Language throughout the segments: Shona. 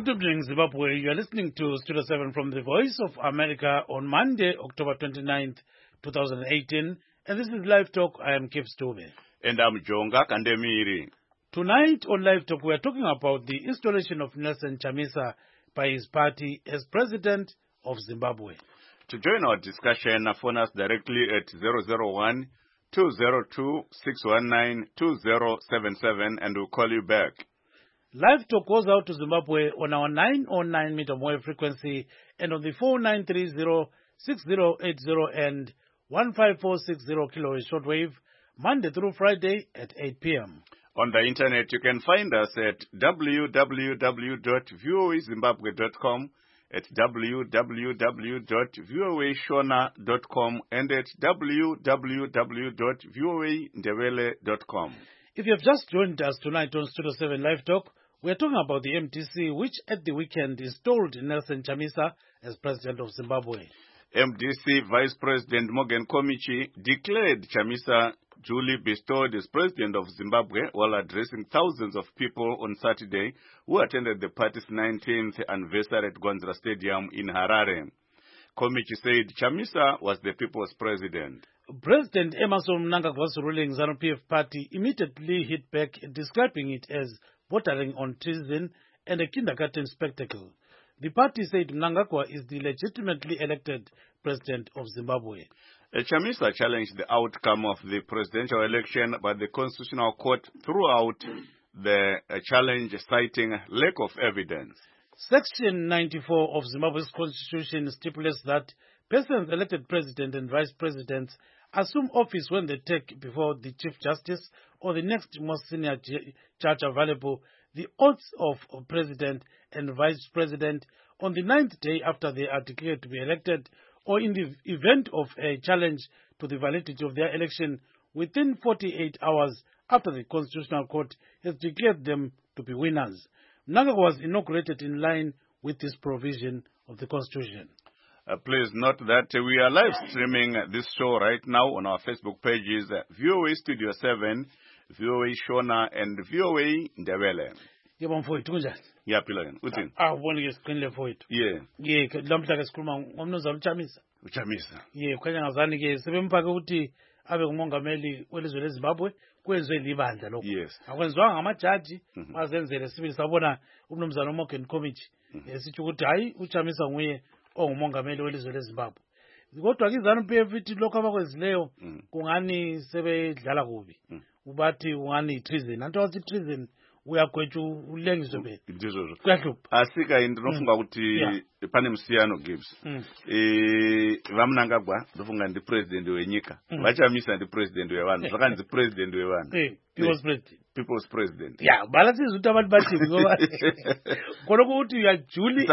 Good evening, Zimbabwe. You are listening to Studio 7 from the Voice of America on Monday, October 29th, 2018. And this is Live Talk. I am Kip Stube. And I'm Jonga Kandemiri. Tonight on Live Talk, we are talking about the installation of Nelson Chamisa by his party as President of Zimbabwe. To join our discussion, phone us directly at 001-202-619-2077 and we'll call you back. Live Talk goes out to Zimbabwe on our 909 meter wave frequency and on the 4930-6080 and 15460 kilohertz shortwave, Monday through Friday at 8 p.m. On the internet, you can find us at www.voazimbabwe.com, at www.voashona.com, and at www.voandebele.com. If you have just joined us tonight on Studio 7 Live Talk, we are talking about the MDC, which at the weekend installed Nelson Chamisa as President of Zimbabwe. MDC Vice President Morgan Komichi declared Chamisa duly bestowed as President of Zimbabwe while addressing thousands of people on Saturday who attended the party's 19th anniversary at Gwanzra Stadium in Harare. Komichi said Chamisa was the people's president. President Emmerson Mnangagwa's ruling ZANU-PF party immediately hit back, describing it as bordering on treason and a kindergarten spectacle. The party said Mnangagwa is the legitimately elected president of Zimbabwe. Chamisa challenged the outcome of the presidential election, but the Constitutional Court threw out the challenge, citing lack of evidence. Section 94 of Zimbabwe's constitution stipulates that persons elected president and vice presidents assume office when they take before the Chief Justice or the next most senior judge available the oaths of president and vice president on the 9th day after they are declared to be elected, or in the event of a challenge to the validity of their election within 48 hours after the Constitutional Court has declared them to be winners. Mnangagwa was inaugurated in line with this provision of the Constitution. Please note that we are live streaming this show right now on our Facebook pages, VOA Studio 7, VOA Shona, and VOA Ndebele. Yebo mfowethu kunjani? Ngiyaphila yena. Uthini? Ubone ke siqinile mfowethu. Lamhla ke sikhuluma ngomnumzana uChamisa. Uchamisa. Khanya ngazani ke sebemphake ukuthi abe ngumongameli welizwe leZimbabwe kwenziwe libandla lokho. Akwenzwanga ngamajaji bazenzele sibili sabona umnumzana Morgan Komichi. Sithi ukuthi hayi uChamisa nguye ongumongameli welizwe leZimbabwe. Kodwa ke iZANU-PF ithi lokho abakwenzileyo kungani sebedlala kubi. Ubathi ungani treason. Anto wathi treason uyagwetshwa ulengiswe be. Kuyahlupha. Asika ndinofunga ukuthi pane msiyano Gibbs. Vamnangagwa ndofunga ndi president wenyika. Vachamisa ndi president wevanhu. Zvakanzi president wevanhu. People's president. Yeah, balasiza ukuthi abantu bathini ngoba konke ukuthi ya Julie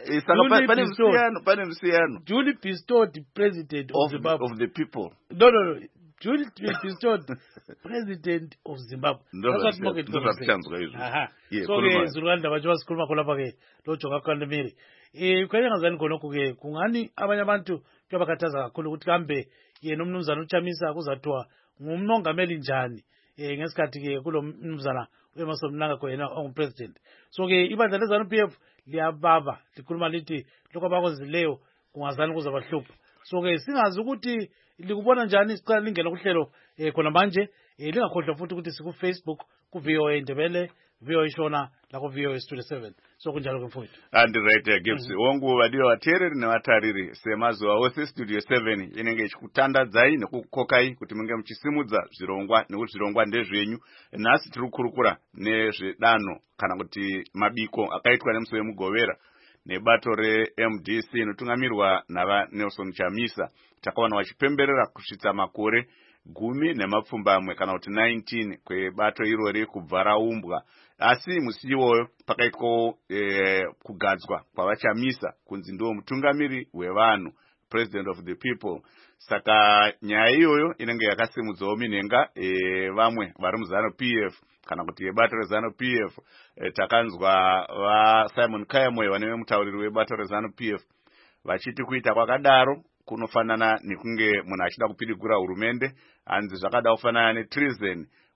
pane msiyano. Julie bestowed president of Zimbabwe. Of the people. No. Julie bestowed president of Zimbabwe. That's what Morgan Komichi said. So ke Zululand abajwa sikhuluma khona lapha ke lo Jonga Kandemiri. Kwanye ngazani khonokho ke kungani abanye abantu kuyabakhathaza kakhulu ukuthi kambe yena umnumzana uChamisa kuzathiwa ngumnongameli njani ngesikhathi ke kulo mnumzana uEmmerson Mnangagwa yena ongupresident. So ke ibandla leZANU-PF liyababa likhuluma lithi lokho abakwenzileyo kungazani kuzabahlupha. So ke singazi ukuthi likubona njani sicela lingena kuhlelo khona manje lingakhohlwa futhi ukuthi siku Facebook ku VOA Ndebele, VOA Shona la ku VOA Studio 7. So kunjalo ke mfowethu. And right Gibbs wongu vadio vateereri nevatariri semazuva ose Studio 7 inenge ichikutandadzai nekukokai kuti munge muchisimudza zvirongwa nekuti zvirongwa ndezvenyu. Nhasi tiri kukurukura nezvedano kana kuti mabiko akaitwa nemusi wemugovera nebato reMDC inotungamirwa navaNelson Chamisa. Takaona vachipemberera kusvitsa makore 10 kana kuti 19 kwebato irori kubva raumbwa. Asi musi iwoyo pakaitwa kugadzwa kwavaChamisa kunzi ndiwo mutungamiri wevanhu, president of the people. Saka nyaya iyoyo inenge yakasimudzawo minhenga vamwe vari muZANU-PF kana kuti yebato reZANU-PF. Takanzwa vaSimon Kayamwe vane mutauriri webato reZANU-PF vachiti kuita kwakadaro kunofanana nekunge munhu achida kupidigura hurumende, hanzi zvakada kufanana netreason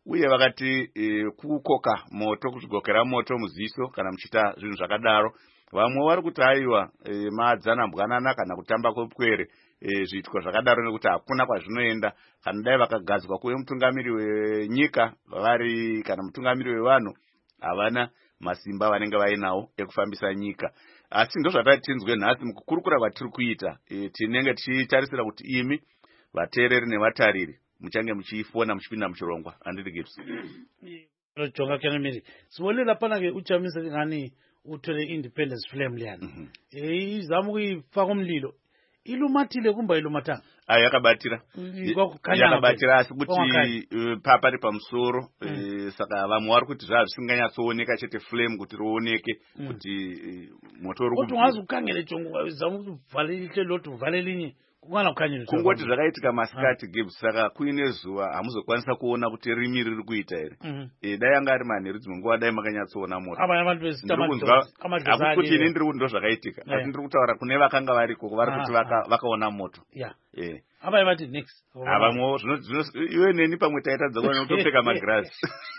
uye vakati kukoka moto kuzvigokera moto muziso kana muchita zvinhu zvakadaro. Vamwe vari kuti aiwa maadzana mbwanana kana kutamba kwepwere zviitwa zvakadaro nekuti hakuna kwazvinoenda. Kana dai vakagadzwa kuve mutungamiri wenyika vari kana mutungamiri wevanhu havana masimba vanenge vainawo ekufambisa nyika. Asi ndozvatati tinzwe nhasi mukukurukura kwatiri kuita tinenge tichitarisira kuti imi vateereri nevatariri muchange muchifona muchipinda muchirongwa. Handiti Gibbs jonga kenamiri sibonela pana-ke uJamisa ngani uthole independence flame liyana izama ukuyifaka umlilo ilumathile kumba ilumathanga yakabatira asi kuti pari pamusoro saka vamwe vari kuti zvisinganyatsooneka chete flame kuti rioneke kuti moto uri kuti ungazi ukangele chongo zama kuti uvhalele loti uvhale linye kungana kukhanyira kungoti zvakaitika masikati Gibbs saka kuine zuva hamuzokwanisa kuona kuti rimi riri kuita here dai anga ari manheru dzimwe nguva dai makanyatsoona moto hakuti kuti ini ndiri kuti ndo zvakaitika asi ndiri kutaura kune vakanga variko vari kuti vakaona moto apa vati next vamwewo iwe neni pamwe taitadza kuona kutopfeka magirazi.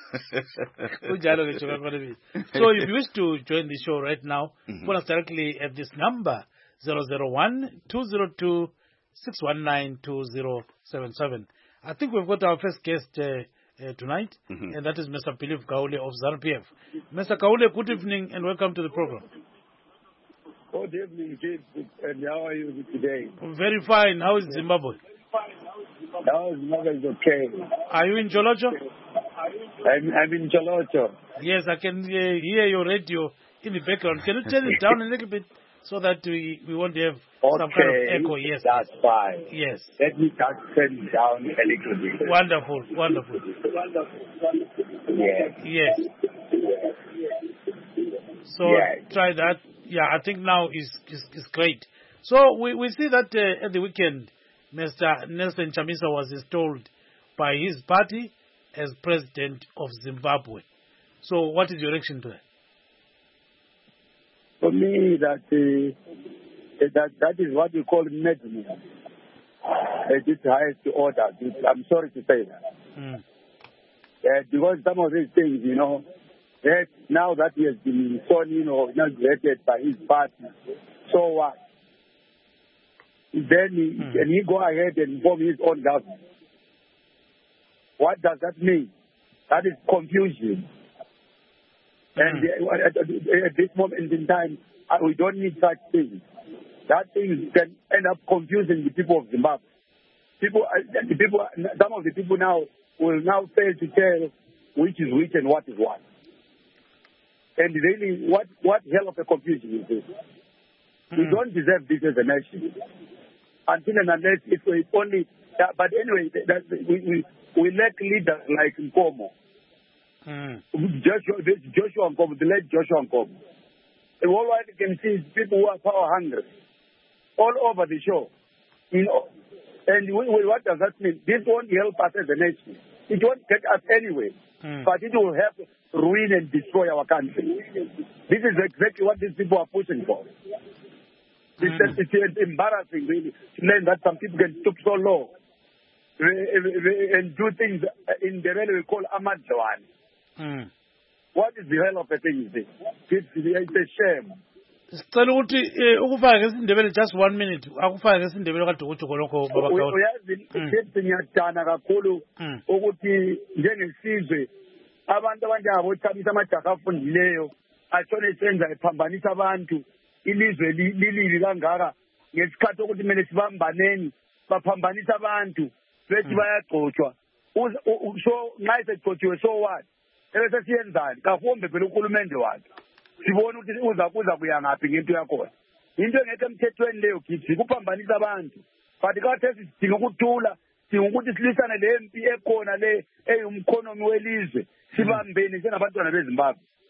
So if you wish to join the show right now, phone us directly at this number 001-202-619-2077. I think we've got our first guest tonight, and that is Mr. Philip Kaule of ZANU-PF. Mr. Kaule, good evening and welcome to the program. Good evening, Chief, and how are you today? Very fine. How is Zimbabwe? Now Zimbabwe is okay. Are you in Jolocho? I'm in Jolocho. Yes, I can hear your radio in the background. Can you turn it down a little bit so that we won't have some kind of echo? Yes, that's fine. Yes. Let me turn it down a little bit. Wonderful, wonderful. Yes. So try that. Yeah, I think now is great. So we see that at the weekend, Mr. Nelson Chamisa was installed by his party as president of Zimbabwe. So what is your reaction to that? For me, that is what we call madness at its highest order. I'm sorry to say that. Because some of these things, that now that he has been sworn in or inaugurated by his party, so what? Then can he go ahead and form his own government? What does that mean? That is confusion. And at this moment in time, we don't need such things. That thing can end up confusing the people of Zimbabwe. Some of the people now will now fail to tell which is which and what is what. And really, what hell of a confusion is this? We don't deserve this as a nation. Until and unless it's only... But anyway, we lack leaders like Nkomo. Joshua Nkomo, the late Joshua Nkomo. And all I can see is people who are power hungry all over the show. And what does that mean? This won't help us as a nation. It won't get us anyway. But it will help ruin and destroy our country. This is exactly what these people are pushing for. It's embarrassing, really, to learn that some people can stoop so low and do things in the way we call Amadjawan. What is the hell of a thing is this? It's a shame. Sicela ukuthi ukufaka ngesindebele just 1 minute akufaka ngesindebele kaDokotela lokho baba Kaule. Uyazi ngiyadana kakhulu ukuthi njengesizwe abantu abanjengabo Thabisa amajaha afundileyo atshone senza ephambanisa abantu ilizwe lilibi kangaka ngesikhathi ukuthi kumele sibambaneni baphambanisa abantu bethi bayagcotshwa so nxa segcotshiwe so what ebese siyenzani kafombe phela ukhulumende wakhe sibona ukuthi uza kuya ngaphi ngento yakhona into engekho emthethweni leyo githi kuphambanisa abantu but kathesi sidinga ukuthula sidinga ukuthi silisane le mpi ekhona le eyumkhonomi welizwe sibambeni njengabantwana beZimbabwe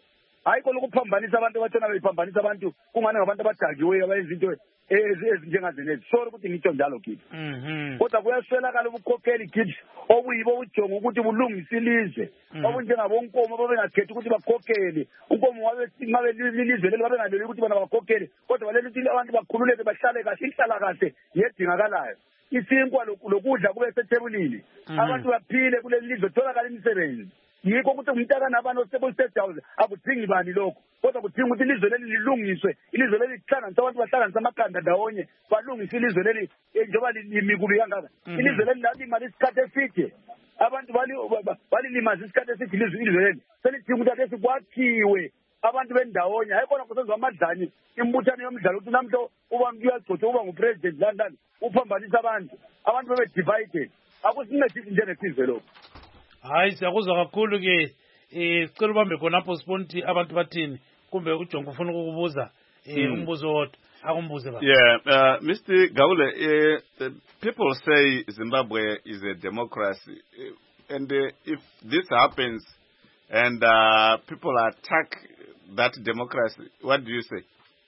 ayikho lokuphambanisa abantu abathona bephambanisa abantu kungani ngabantu abadakiweyo abayenza into ezinjengazenezi sorry ukuthi ngitsho njalo kithi kodwa kuyaswelakala ubukhokheli kithi obuyibo obujonga ukuthi bulungise ilizwe obunjengabonkomo ababengakhethi ukuthi bakhokhele unkomo ngabe lilizwe leli babengaleli ukuthi bona bakhokhele kodwa baleli ukuthi abantu bakhululeke bahlale kahle ihlala kahle yedingakalayo isinkwa lokudla kube sethebulini abantu baphile kuleli lizwe tholakala imisebenzi yikho ukuthi umntakana abantu osebenzisa State House akudingi bani lokho kodwa kudinga ukuthi ilizwe leli lilungiswe ilizwe leli lihlanganisa abantu bahlanganisa amaqanda ndawonye balungise ilizwe leli njengoba limikubi kangaka ilizwe leli lalima isikhathi eside abantu balilimaza isikhathi eside ilizwe leli selidinga ukuthi ake sikwakhiwe abantu bendawonye hayikhona kusenziwa amadlanye imbuthano yomdlalo ukuthi namhlo uba kuyagcotshwa uba ngupresident landani uphambanisa abantu bebe divided akusincedisi njengesizwe lokho. Hayi siyakuzwa kakhulu ke sicela ubambe khonapho sibone ukuthi abantu bathini kumbe uJongo ufuna ukukubuza umbuzo wodwa akumbuze ba. Yeah, Mr. Gaule, people say Zimbabwe is a democracy and if this happens and people attack that democracy, what do you say?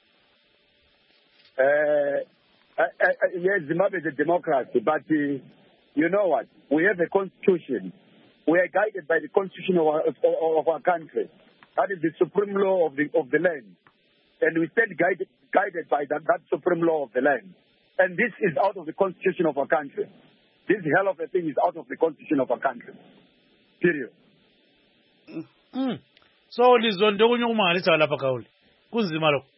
Yes, Zimbabwe is a democracy, but you know what? We have a constitution. We are guided by the constitution of our country. That is the supreme law of the land. And we stand guided by that supreme law of the land. And this is out of the constitution of our country. This hell of a thing is out of the constitution of our country. Period. So lizondo kunyokumangalisa lapha Gaule. Kunzima lokho.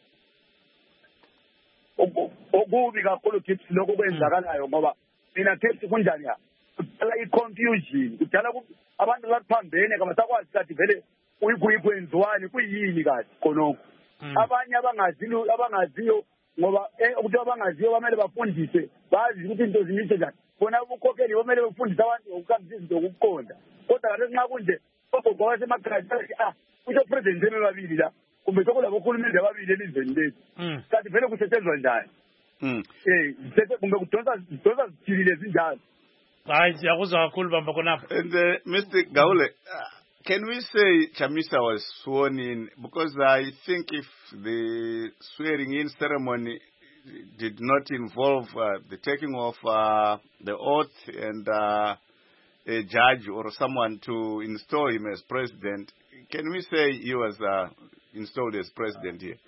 Okubi kakhulu kithi lokho kwenzakalayo ngoba mina kethi kunjani ya? Kudala i-confusion. Kudala abantu baphambene kabasakwazi kathi vele uyikwenziwani kuyini kathi khonokho. Abanye abangaziyo ngoba ukuthi abangaziyo bamele bafundise bazi ukuthi into zimisho njani. Bona ubukhokheli bamele bafundise abantu ukukhambisa izinto ukuqonda. Kodwa kade nxa kunje ogogo wasemakhaya kusho president emabili la kumbe sokulabo khulumende ababili elizweni lethu. Kanti vele kusetshenzwa njani? Kumbe kudonsa zithilile zinjalo. Hayi siyakuzwa kakhulu bamba khonapho. And Mr. Gaule, can we say Chamisa was sworn in? Because I think if the swearing-in ceremony did not involve the taking of the oath and a judge or someone to install him as president, can we say he was installed as president here?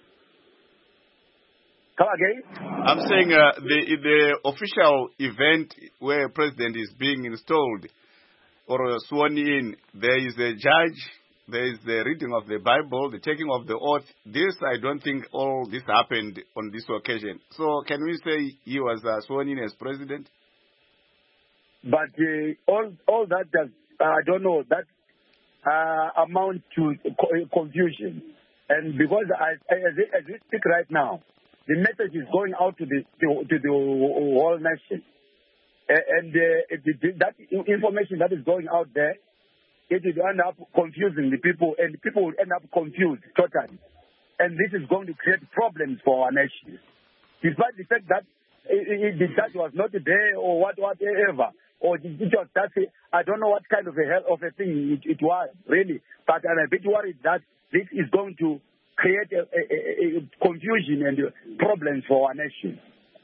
Come again? I'm saying the official event where a president is being installed or sworn in, there is a judge, there is the reading of the Bible, the taking of the oath. This, I don't think all this happened on this occasion. So can we say he was sworn in as president? But all that does, I don't know, that amount to confusion. And because as we speak right now, the message is going out to the whole nation. And that information that is going out there, it will end up confusing the people, and people will end up confused totally. And this is going to create problems for our nation. Despite the fact that the judge was not there or whatever, or it was that, I don't know what kind of a thing it was, really. But I'm a bit worried that this is going to create a confusion and problems for our nation.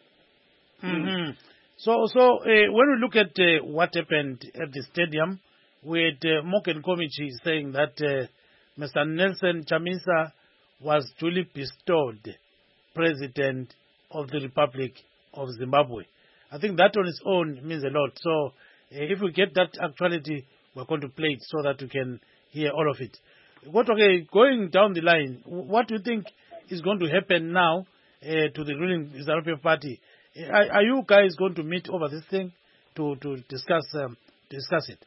So when we look at what happened at the stadium, with Morgan Komichi saying that Mr. Nelson Chamisa was duly bestowed President of the Republic of Zimbabwe, I think that on its own means a lot. So if we get that actuality, we're going to play it so that we can hear all of it. Going down the line, what do you think is going to happen now to the ruling ZANU-PF party? Are you guys going to meet over this thing to discuss it?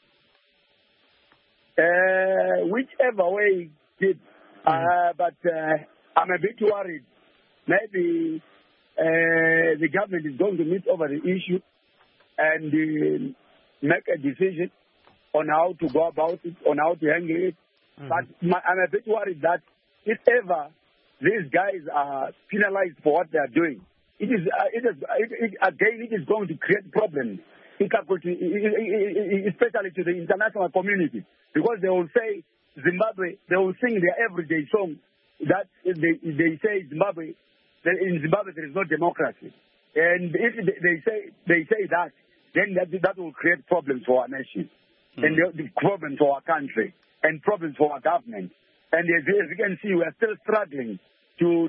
Whichever way it, but I'm a bit worried. Maybe the government is going to meet over the issue and make a decision on how to go about it, on how to handle it. But I'm a bit worried that if ever these guys are penalized for what they are doing, it is going to create problems, especially to the international community, because they will say Zimbabwe, they will sing their everyday song that they say Zimbabwe, in Zimbabwe there is no democracy. And if they say that, then that will create problems for our nation, and the problems for our country, and problems for our government. And as you can see, we are still struggling to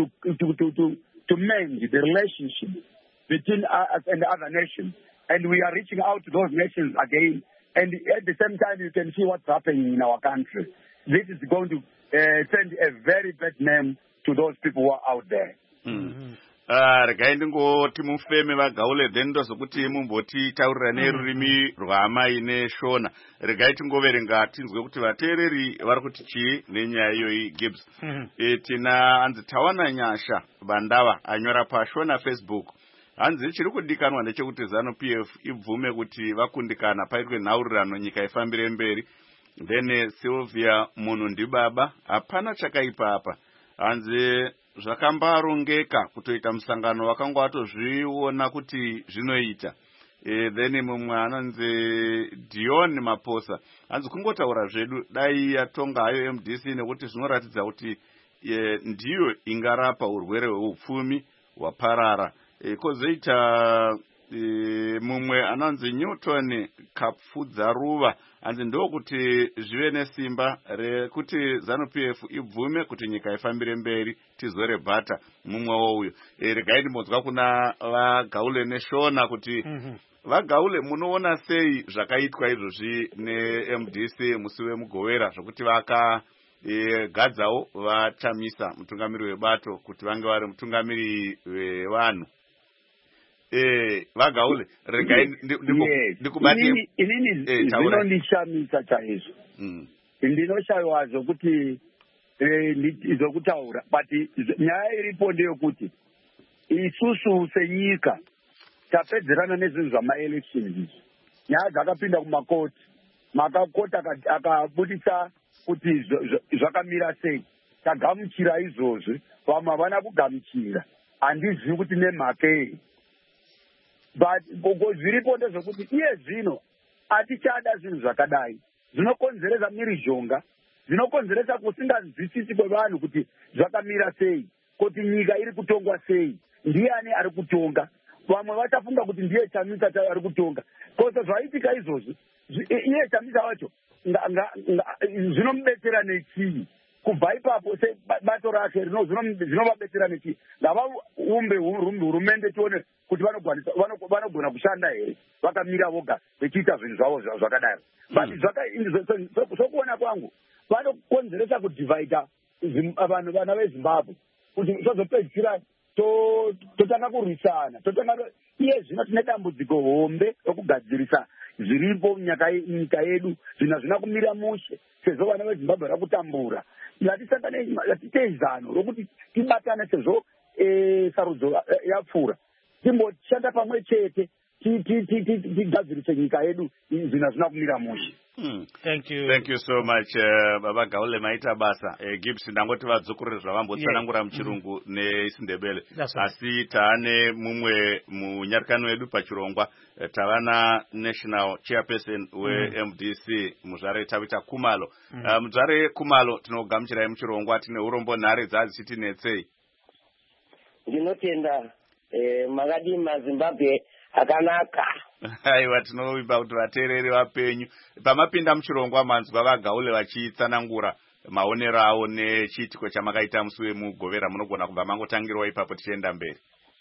mend the relationship between us and the other nations. And we are reaching out to those nations again. And at the same time, you can see what's happening in our country. This is going to send a very bad name to those people who are out there. Regai ndingoti mufeme vagaule then ndozokuti mumboti taurira nerurimi rwamai neshona. Regai tingoverenga tinzwe kuti vateereri vari kuti chii nenyaya iyoyi Gibbs. Tina hanzi tawana nyasha bandava anyora pashona Facebook. Hanzi chiri kudikanwa ndechekuti ZANU-PF ibvume kuti vakundikana paitwe nhaurirano nyika ifambire mberi. Then Sylvia munhu ndibaba hapana chakaipa apa. Hanzi zvakambarongeka kutoita musangano wakanga watozviona kuti zvinoita. Then mumwe anonzi Dion Maposa hanzi kungotaura zvedu dai yatonga hayo MDC nekuti zvinoratidza kuti ndiyo ingarapa urwere hweupfumi hwaparara. Kozoita mumwe anonzi Newton Kapfudzaruva hanzi ndokuti zvive nesimba rekuti ZANU-PF ibvume kuti nyika ifambire mberi tizore bhata mumwe wouyo. Regai ndimbodzwa kuna vagaule neshona kuti vagaule munoona sei zvakaitwa izvozvi neMDC musi weMugowera zvokuti vakagadzawo vachamisa mutungamiri webato kuti vange vari mutungamiri wevanhu. Vagaule regai ndikubatire inini zvinondishamisa chaizvo. Ndinoshayiwa zvokuti zokutaura, but nyaya iripo ndeyekuti isusu senyika tapedzerana nezvinhu zvamaelections. Nyaya dzakapinda kumakoti, makakoti akabudisa kuti zvakamira sei. Tagamuchira izvozvi, vamwe havana kugamuchira. Handizivi kuti nemhakei. But zviripo ndezvokuti iye zvino atichada zvinhu zvakadai. Zvinokonzeresa mirizhonga, zvinokonzeresa kusinganzwisisi kwevanhu kuti zvakamira sei, kuti nyika iri kutongwa sei, ndiani ari kutonga. Vamwe vachafunga kuti ndiye Chamisa ari kutonga. Kosa zvaitika izvozvi, iye Chamisa wacho zvinomubetsera nechii? Kubva ipapo bato rake zvinovabetsera nechii? Ngavaumbe hurumende tione kuti vanogona kushanda here vakamira voga vechiita zvinhu zvavo zvakadaro. But sokuona kwangu vanokonzeresa kudhivhaida vanhu vana veZimbabwe kuti tozopedzisira totanga kurwisana. Iye zvino tine dambudziko hombe rokugadzirisa zviripo nyika yedu, zvinhu hazvina kumira mushe sezvo vana veZimbabwe vakutambura. Ngatitei zano rokuti tibatane sezvo sarudzo yapfuura, timboshanda pamwe chete tigadzirise nyika yedu, zvinhu hazvina kumira mushe. Thank you so much baba Gaule maita basa. Gibbs ndangoti vadzukuru zvavambotsanangura muchirungu neIsindebele, asi taane mumwe munyarikano wedu pachirongwa. Tavana national chairperson weMDC Muzvare Tabita Kumalo. Muzvare Kumalo tinogamuchirai muchirongwa, tine urombo nhare dzadzichiti netsei. Ndinotenda makadi maZimbabwe akanaka. Aiwa, tinovimba kuti vateereri vapenyu pamapinda muchirongwa manzwa vagaule vachitsanangura maonero avo nechiitiko chamakaita musi weMugovera. Munogona kubva mangotangirwa ipapo tichienda mberi.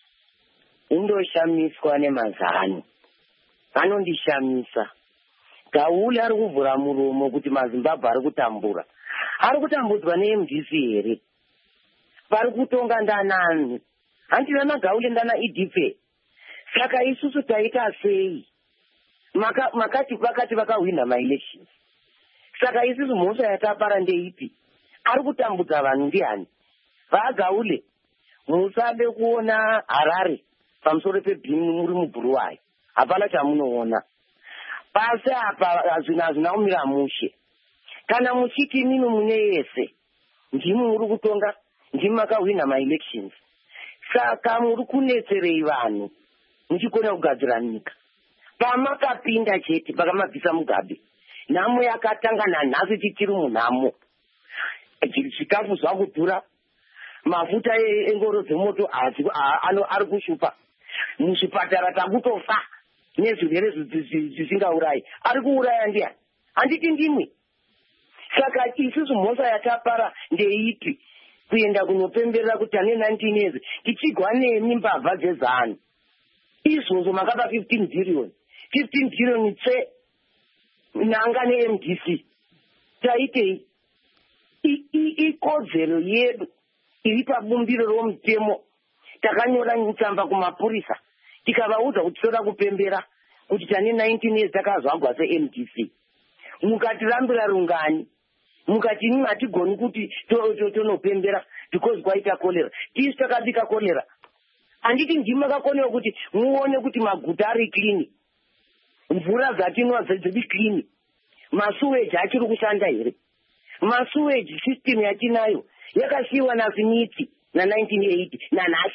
Indoshamiswa nemazano, anondishamisa. Gaule ari kuvhura muromo kuti maZimbabwe ari kutambura. Ari kutambudzwa neMDC here? Pari kutonga ndanani? Handina naGaule ndana IDP. Saka isusu taita sei? Makati vakahwina maelections. Saka isusu mhosva yatapara ndeipi? Ari kutambudza vanhu ndiani? VaGaule musabe kuona Harare pamusoro pebhimu muri muBhuluwayo. Hapana chamunoona. Pasi apa zvinhu hazvina kumira mushe. Kana muchiti imimi mune yese ndimi muri kutonga, ndimi makahwina maelections. Saka muri kunetserei vanhu muchikona kugadzira nyika? Pamakapinda chete pakamabvisa Mugabe, nhamo yakatanga nanhasi tichiri munhamo. Chikafu zvakudhura, mafuta engoro dzemoto ari kushupa, muzvipatara takutofa nezvirwere zvisingaurayi. Ari kuuraya ndiani? Handiti ndimwe. Saka isusu mhosva yatapara ndeipi? Kuenda kunopemberera kuti ane 19 years tichigwa nemi mbavha dzezano. Izvozvo makapa 15 billion. 15 billion tse nanga neMDC. Taitei ikodzero yedu iri pabumbiro romutemo. Takanyora tsamba kumapurisa tikavaudza kuti toda kupembera kuti tane 19 years takazvagwa seMDC. Mukatirambira rungani, mukati imi hatigoni kuti tonopembera because kwaita kolera. Tisu takabika kolera. Handiti ndima kakonewa kuti muone kuti maguta ari clean, mvura dzatinwa dziri clean, masuweji achiri kushanda here. Masuweji system yatinayo yakasiyiwa naSmith na1980 nanhasi.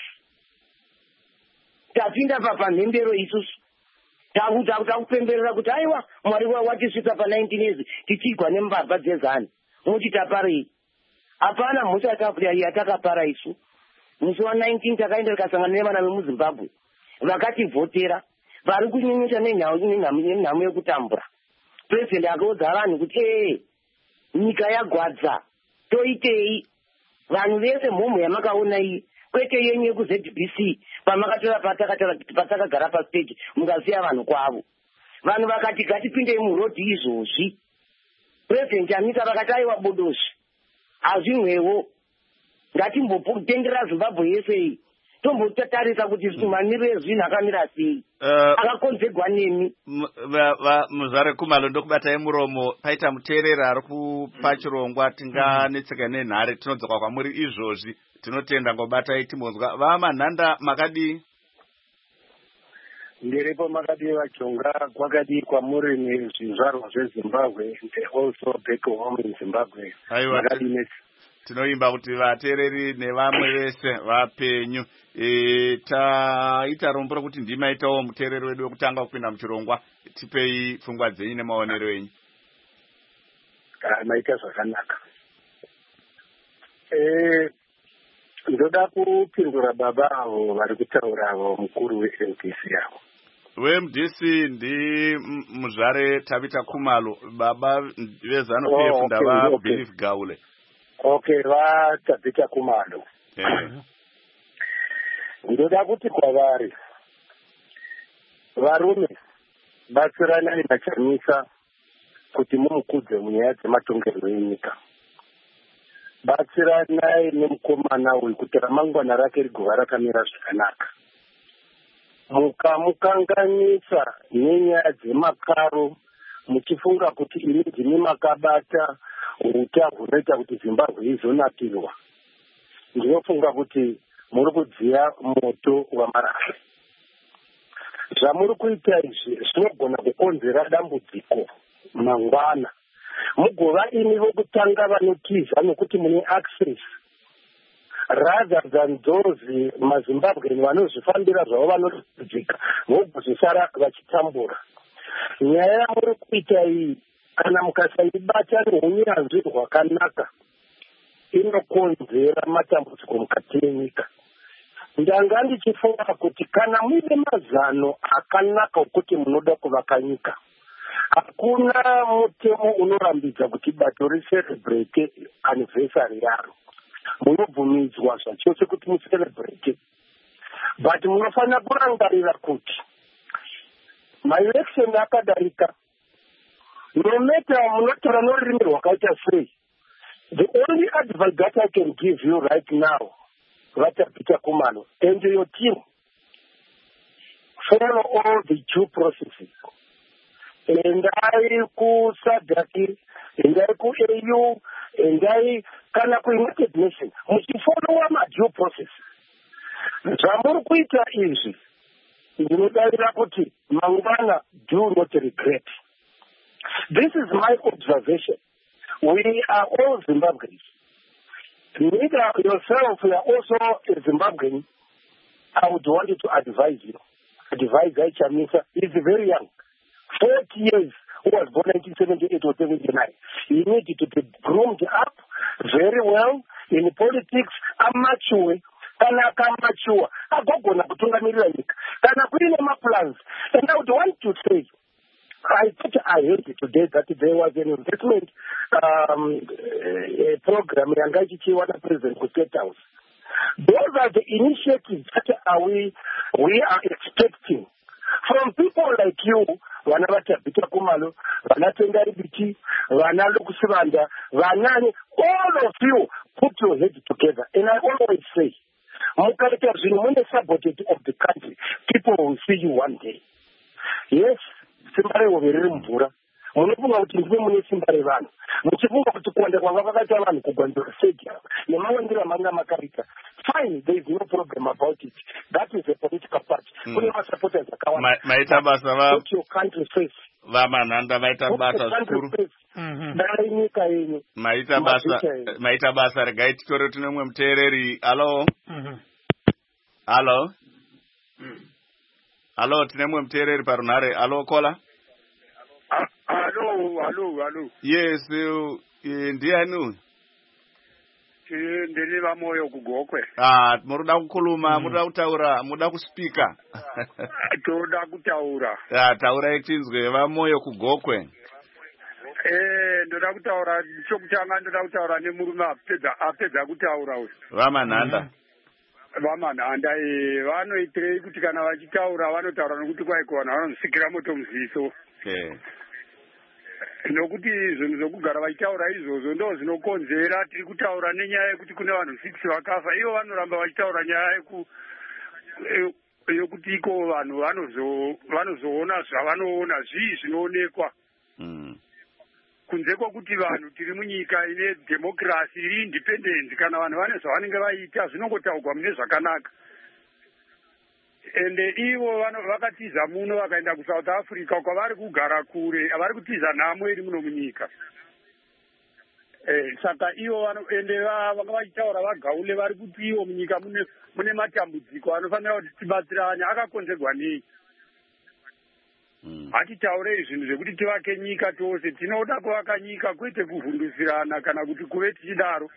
Tapinda pamhembero isusu takupemberera kuti aiwa Mwari watisvika pa19 years tichigwa nembavha dzezano. Muti taparei? Hapana mhosva yatakapara isu. Musi wa19 takaenda tikasangana nevana vemuZimbabwe vakativhotera vari kunyenyesha nenhamo yekutambura. President akaudza vanhu kuti nyika yagwadza, toitei? Vanhu vese mhomho yamakaona iyi kwete yenyu yekuZBC pamakatora patakagara pastage mukaziya vanhu kwavo. Vanhu vakati gatipindei murodhi izvozvi. President anyika vakati aiwa bodoshi hazvimwewo, ngatimbotendera Zimbabwe yese iyi tombotarisa kuti mamiriro ezvinhu akamira sei, akakonzerwa nemi. Muzvare Kumalo ndokubatai muromo. Paita muteerera ari kupa chirongwa tinganetseka nenhare tinodzoka kwamuri izvozvi. Tinotenda ngobatai timbonzwa. Vamanhanda makadii? Ndiripo makadii vachonga, kwakadii kwamuri nezvizvarwa zveZimbabwe and also back home in Zimbabwe. Makadii nesi. Tinoimba kuti vateereri nevamwe vese vapenyu. Taita rombora kuti ndima itawo muteereri wedu wekutanga kupinda muchirongwa. Tipei pfungwa dzenyu nemaonero enyu. Maita zvakanaka. Ndoda kupindura baba avo vari kutaura avo mukuru weMDC avo. WeMDC ndi muzvare Tabita Kumalo, baba vezano PF ndava Belief Gaule. Okay, va Tabita Kumalo. Ndoda kuti kwavari varume batsiranai naChamisa kuti mumukudze munyaya dzematongerwo enyika. Batsiranai nemukomana uyu kuti ramangwana rake rigova rakamira zvakanaka. Mukamukanganisa nenyaya dzemakaro muchifunga kuti imi ndimi makabata uta hunoita kuti Zimbabwe izonakirwa, ndinofunga kuti muri kudziya moto wamarara. Zvamuri kuita izvi zvinogona kukonzera dambudziko mangwana. Mugova imi vokutanga vanotiza nokuti mune access rather than those maZimbabwean vanozvifambira zvavo vanodzidzika vogozvisara vachitambura. Nyaya yamuri kuita iyi kana mukasaibata neunyanzvi hwakanaka inokonzera matambudziko mukati menyika. Ndanga ndichifunga kuti kana muine mazano akanaka okuti munoda kuvaka nyika, hakuna mutemo unorambidza kuti bato ricelebrate anniversary yaro. Munobvumidzwa zvachose kuti mucelebrate, but munofanira kurangarira kuti maelection akadarika, no matter munotora norurimi rwakaita sei, the only advice that I can give you right now, Vatapita Kumalo, and your team, follow all the due processes. And I ku SADC, and I ku AU, and I kana ku United Nations. Must follow my due process. Zamuru kuita izi, ndinodarira kuti mangwana do not regret. This is my observation. We are all Zimbabweans. Neither yourself, you are also a Zimbabwean. I would want you to advise you. Advise Chamisa. He's very young. 40 years who was born 1978 or 79. He needed to be groomed up very well in politics, amature. Kana mature, agogona kutungamirira nyika. Kana kuine maplans. And I would want to say, I thought I heard today that there was an investment program yangachichiwa na President State House. Those are the initiatives that we are expecting from people like you, vana vatabhita kumalo, vana tendai biti, vana lukusivanda, vanani, all of you put your head together. And I always say, when the subject of the country, people will see you one day. Yes, Simbare will be removed. Munofunga kuti ndiwe mune simba revanhu muchifunga kuti kuwanda kwanga kwakaita vanhu kugwanzura stadium nemawandiro amanga makarita. Fine, there is no problem about it. That is a political party. Kune masupporters akawanda. Maita basa put your country face. Vamanhanda maita basa zvikuru. Dai nyika yenyu. Maita basa regai titore tine mumwe muteereri. Alo. Alo. Alo, tine mumwe muteereri parunhare. Alo, kola. Hello. Yes, ndiani? Ndini vamoyo kugokwe. Muruda kukhuluma, muruda kutaura, muruda kuspika. Toda kutaura. Taura ichinzwe vamoyo kugokwe. Ndoda kutaura chokutanga ndoda kutaura nemurume apedza kutaura uyu. Vamanhanda. Vamanhanda vanoitirei kuti kana vachitaura vanotaura nokuti kwaikona vanosikira moto muziso. Nokuti zvinhu zvokugara vachitaura izvozvo ndo zvinokonzera tiri kutaura nenyaya yekuti kune vanhu 6 vakafa. Ivo vanoramba vachitaura nyaya yokuti iko vanhu vanozoona zvavanoona zvii zvinoonekwa. Kunze kwokuti vanhu tiri munyika ine democracy iri independent, kana vanhu vane zvavanenge vaita zvinongotaurwa mune zvakanaka. Ende ivo vakatiza muno vakaenda kuSouth Africa kwavari kugara kure, havari kutiza nhamo iri muno munyika. Saka ivo ende vanga vachitaura vagaule vari kuti ivo munyika mune matambudziko anofanira kuti tibatsirane. Akakonzerwa nei? Hatitaurei zvinhu zvekuti tivake nyika tose. Tinoda kuvaka nyika kwete kuvhundusirana kana kuti kuve tichidaro.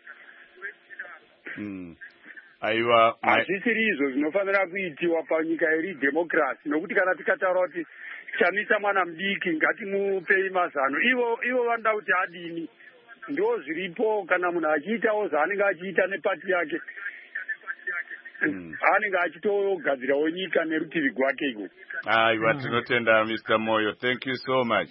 Aiwa, hazvisiri izvo zvinofanira kuitiwa panyika iri democracy. Nokuti kana tikataura kuti chamisa mwana mudiki ngatimupei mazano, ivo vanoda kuti adini. Ndo zviripo kana munhu achiitawo zvaanenge achiita nepati yake, anenge achitogadzirawo nyika nerutivi rwake iko. Aiwa, tinotenda Mr. Moyo. Thank you so much.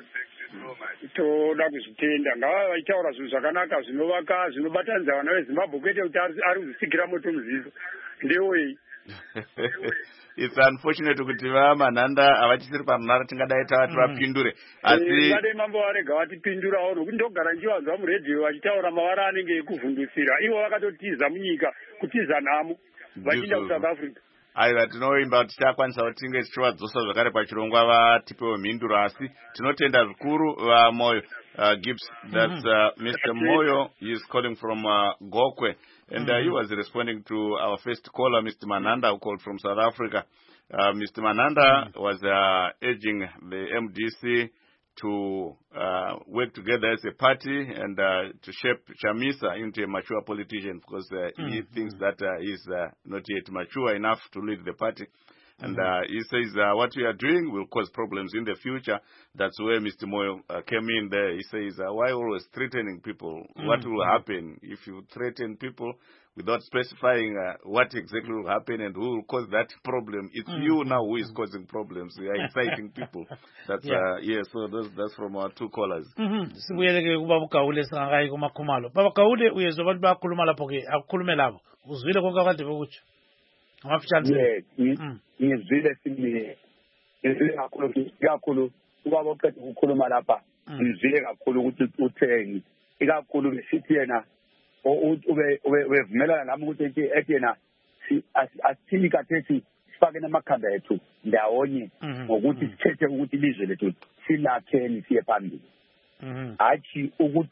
Toda kuzvitenda. Ngava vachitaura zvinhu zvakanaka zvinovaka zvinobatanidza vana veZimbabwe kwete kuti ari kusikira moto muziso. Ndewei. It's unfortunate kuti vamanhanda havachisiri parunhare tingadai tavati vapindure. Asi ngade mambo varega vatipindurawo nokuti ndogara ndichivanzwa muredhiyo vachitaura mavara anenge ekuvhundusira. Ivo vakatotiza munyika, kutiza nhamo vachienda kuSouth Africa. Aiva, tinoimba kuti tichakwanisa kuti tinge tichivadzosa zvakare pachirongwa vatipewo mhinduro, asi tinotenda zvikuru vaMoyo. Gibbs, that's Mr. Moyo. He is calling from Gokwe, and he was responding to our first caller, Mr. Mananda, who called from South Africa. Mr. Mananda was urging the MDC to work together as a party and to shape Chamisa into a mature politician, because he thinks that he's not yet mature enough to lead the party. And he says what we are doing will cause problems in the future. That's where Mr. Moyo came in there. He says, why always threatening people? What will happen if you threaten people without specifying what exactly will happen and who will cause that problem? It's you now who is causing problems. You are inciting people. That's so that's from our two callers. Sibuyeleke kuba Kaule sangayi kumakhumalo. Baba Kaule uyezwa abantu bakhuluma lapho ke akukhulume labo. Uzwile konke akade bokuthi. Ngizwile sibili. Ngizwile kakhulu ubaba oqeda ukukhuluma lapha. Ngizwile kakhulu ukuthi utheni. Ikakhulu besithi yena ubevumelana nami ukuthi ethi yena asithini kathethi sifake namakhanda ethu ndawonye ngokuthi sithethe ukuthi ilizwe lethu silakheni siye phambili. Hathi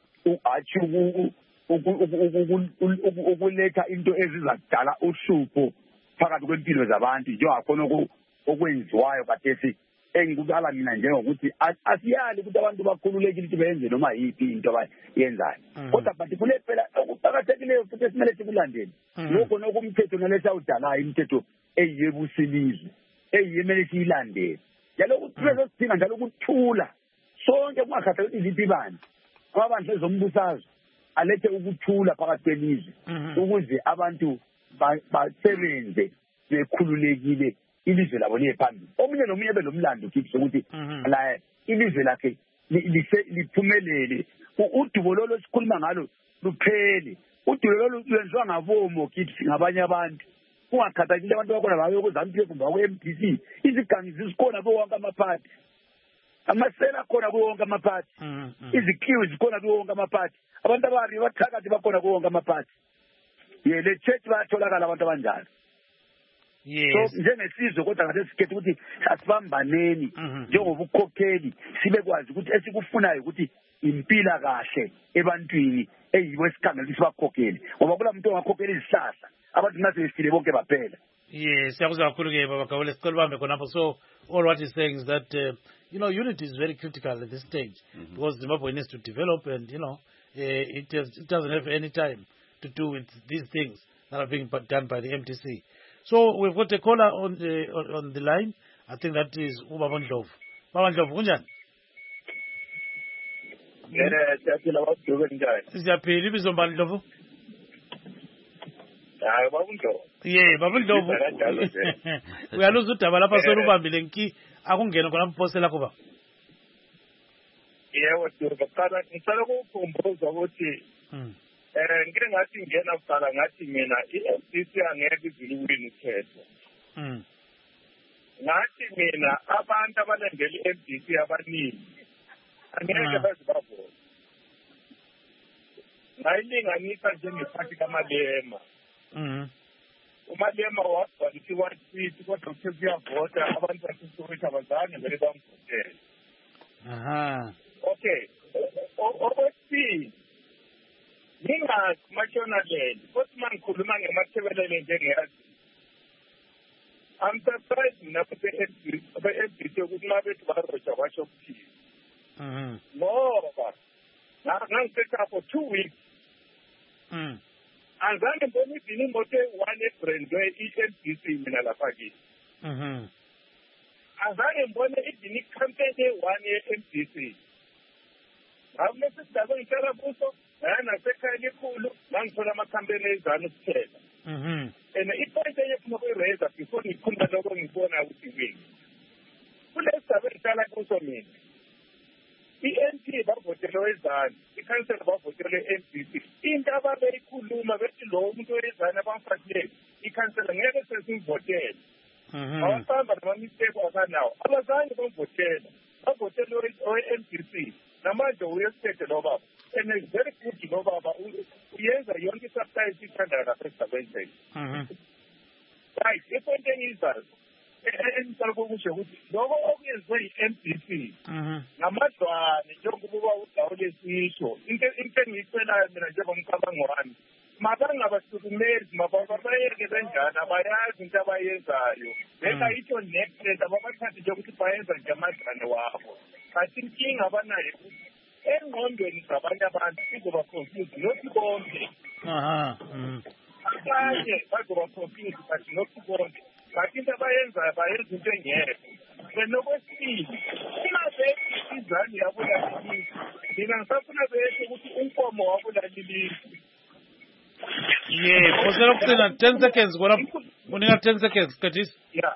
ukuletha into ezizakudala uhlupho phakathi kwempilo zabantu njengakhona okwenziwayo kathesi engikubala mina njengokuthi asiyali ukuthi abantu bakhululekile ukuthi benze noma yiphi into abayenzayo kodwa but kule phela okuqakathekileyo futhi esimele sikulandele lokho nokumthetho nalesawudalayo imithetho eyiyebusilizwe eyiyemele siyilandele njalo ukuthi lesosidinga njalo ukuthula sonke kungakhathaleki iziphi ibani amabandla ezombusazwe alethe ukuthula phakathi kwelizwe ukuze abantu basebenze bekhululekile ilizwe labo liye phambili omunye nomunye belomlando kithi sokuthi la ilizwe lakhe liphumelele udubo lolo sikhuluma ngalo luphele udubo lolo lwenziwa ngabomo kithi ngabanye abantu kungakhathalekile abantu bakhona bayo kuZANU-PF kumbe ku-MDC izigangi zisikhona kuwo wonke amaphathi amasela khona kuwo wonke amaphathi izikhiwo zikhona kuwo wonke amaphathi abantu abari bathakathi bakhona kuwo wonke amaphathi le church bayatholakala abantu abanjalo yes so njengesizwe kodwa ngathi sikhethe ukuthi asibambaneni njengobukhokheli sibe kwazi ukuthi esikufunayo ukuthi impila kahle ebantwini eyibo esikhangela ukuthi sibakhokheli ngoba kula muntu ongakhokheli izihlahla abantu nasebefile bonke baphela yes siyakuzwa kakhulu ke baba Kawule sicela ubambe khonapho so all what he's saying is that unity is very critical at this stage because Zimbabwe needs to develop and it doesn't have any time to do with these things that are being done by the MDC. So we've got a caller on the line. I think that is Ubaba Ndlovu. Baba Ndlovu kunjani? Siyaphila ibizo mbani Ndlovu? Hayi Baba Ndlovu. Baba Ndlovu. Uyaluza udaba lapha solubambile nki akungena khona mphose lakho ba. Yebo ngicela ukukhumbuza ukuthi ngike ngathi ngena kuqala ngathi mina i-FDC angeke izilwini ukhetho ngathi mina abantu abalendele i-FDC abaningi angeke bezibavota ngayilinganisa njengephathi kaMalema uMalema wagcwalisa i-1 kodwa uthe kuyavota abantu baseSoweto abazange vele bamvotele okay okwesibili Mashonaland, what's man Kulumang and Machiavelli engineers? I'm surprised enough to the FDC would love it to watch of peace. Moreover, now set up for 2 weeks. And then the bonus in Mote 1 April, where FDC in Alapagi. And then the bonus in the company 1 FDC. I've messed up in Carabuso. Nasekanye khulu ngangithola amacampaign ezana ukuphela ipoint eyefuna ukuyireza before ngikhuluma lokho ngibona ukuthi wini kulesi sabe ngihlala kuso mina i-NP bavotele wezana i-council bavotele FDC into ababeyikhuluma bethi lo umuntu wezana abamfakile i-council ngeke sesimvotele awasamba nama-mistake wakanawo abazange bamvotela bavotele owe-MDC namanje uyesithethe lo baba and it's very good to know about uyenza yonke isubsidy isithandana lapha esigabeni right ipoint engiyizalo engicala kokusho ukuthi lokho okuyenziwe i-MDC ngamadlwane njengokuba udawo lesisho into engiyicelayo mina njengomcabango wami mabangabahlukumezi mababayeke benjani abayazi into abayenzayo bekayitsho next ababathathi nje ukuthi bayenza nje amadlwane wabo kanti inkinga abanayo engqondweni zabanye abantu izoba confused nothi bonke abanye bazoba confused but nothi bonke kanti into abayenzayo bayenza into engekho nokwesibili ingabekho izani yabulalilizwe mina ngisafuna besho ukuthi unkomo wabulalilizwe phosela kucina 10 seconds kunika 10 seconds Kathisi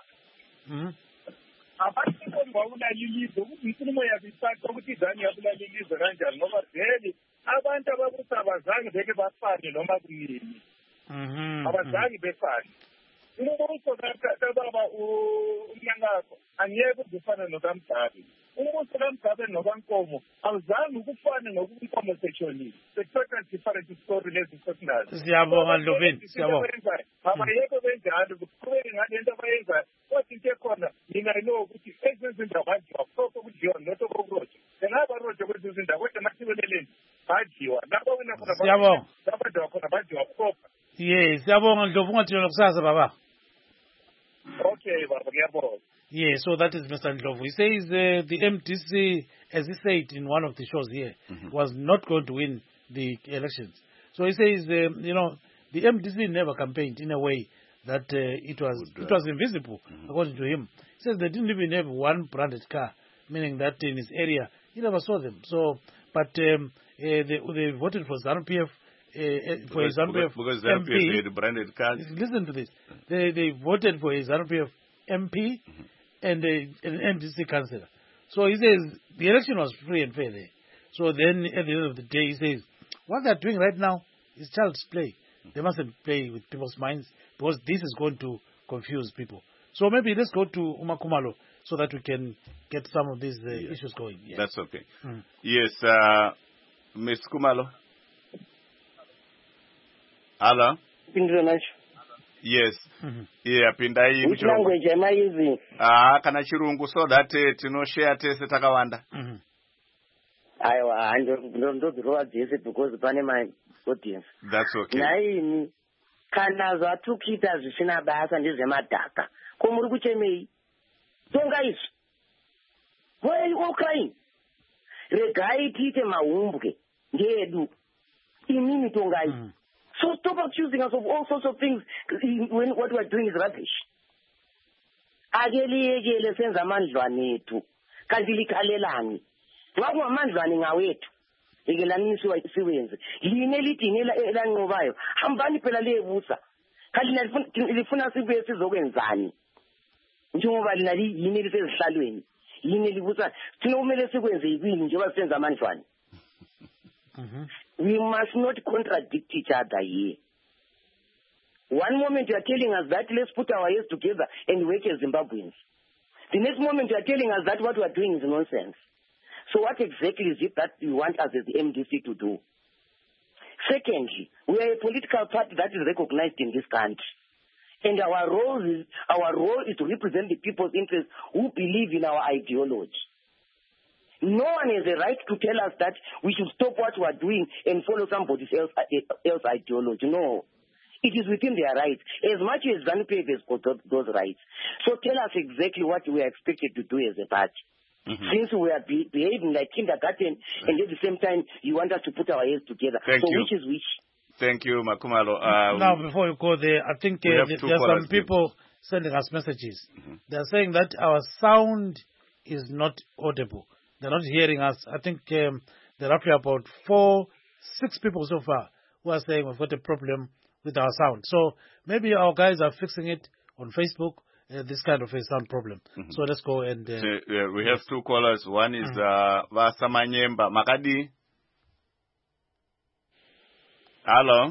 abantu babulalalilizwe ukuthi inkulumo yabisatha ukuthi izani yabulalilizwe kanjani ngoba vele abantu ababusa abazange beke bafane noma kunini abazange befane umbuso kababa uMnyangako angeke uzifane nokaMgabe umbuso kaMgabe nokaNkomo awuzange ukufane nokunkomo sectionini sector different story lezi sesinazo siyabonga Ndloveni siyabonga abayeke benjalo kuqhubeke ngalento abayenzayo kodwa into ekhona mina know ukuthi ezizinto abadliwa khokho kudliwa noto kokuroja ngaba roja kwezizinto kodwa masibeleleni badliwa lapho wena khona siyabonga abadliwa khona badliwa khokho siyabonga Ndlovu ungathini kusasa baba okay baba ngiyabonga Yeah, so that is Mr. Ndlovu. He says the MDC, as he said in one of the shows here, was not going to win the elections. So he says, the MDC never campaigned in a way that it was invisible, according to him. He says they didn't even have one branded car, meaning that in his area, he never saw them. So, but they voted for ZANU-PF, for ZANU-PF because MP. had branded cars. Listen to this. They voted for a ZANU-PF MP and an MDC councillor. So he says the election was free and fair there. So then at the end of the day, he says, what they're doing right now is child's play. They mustn't play with people's minds because this is going to confuse people. So maybe let's go to Umakumalo so that we can get some of these issues going. Yeah. That's okay. Yes, Ms. Kumalo. Hello? Yes. Yeah, pindai. Which language am I using? Kana chirungu so that tinoshare tese takawanda. I don't draw this because my audience. That's okay. Naini kana zvatukita zvisina basa ndezvemadhaka. Ko muri kuchemei? Tonga izvi. Why are you all crying? Regai tiite mahumbwe ngedu. Imini tonga izvi. So stop accusing us of all sorts of things when what we are doing is rubbish. Ageli senza mandlwane ethu. Kanti likhalelani. Wakwa mandlwane ngawethu. Ikelani siwenze. Line lidini elanqobayo. Hambani phela lebusa. Kanti lifuna sibuye sizokwenzani. Njengoba lina yini lisezihlalweni. Yini libusa. Thina kumele sikwenze yini njengoba senza mandlwane. We must not contradict each other here. One moment you are telling us that let's put our heads together and work as Zimbabweans. The next moment you are telling us that what we are doing is nonsense. So what exactly is it that you want us as the MDC to do? Secondly, we are a political party that is recognized in this country. And our role is to represent the people's interests who believe in our ideology. No one has a right to tell us that we should stop what we are doing and follow somebody else's ideology. No. It is within their rights. As much as ZANU-PF has got those rights. So tell us exactly what we are expected to do as a party. Since we are behaving like kindergarten and at the same time you want us to put our heads together. Thank you. Which is which? Thank you, Makumalo. Now, before you go there, I think there are some people sending us messages. They are saying that our sound is not audible. They're not hearing us. I think there are roughly about 6 people so far who are saying we've got a problem with our sound. So maybe our guys are fixing it on Facebook, this kind of a sound problem. So let's go and... we have 2 callers. One is Vasamanyemba. Makadi? Hello?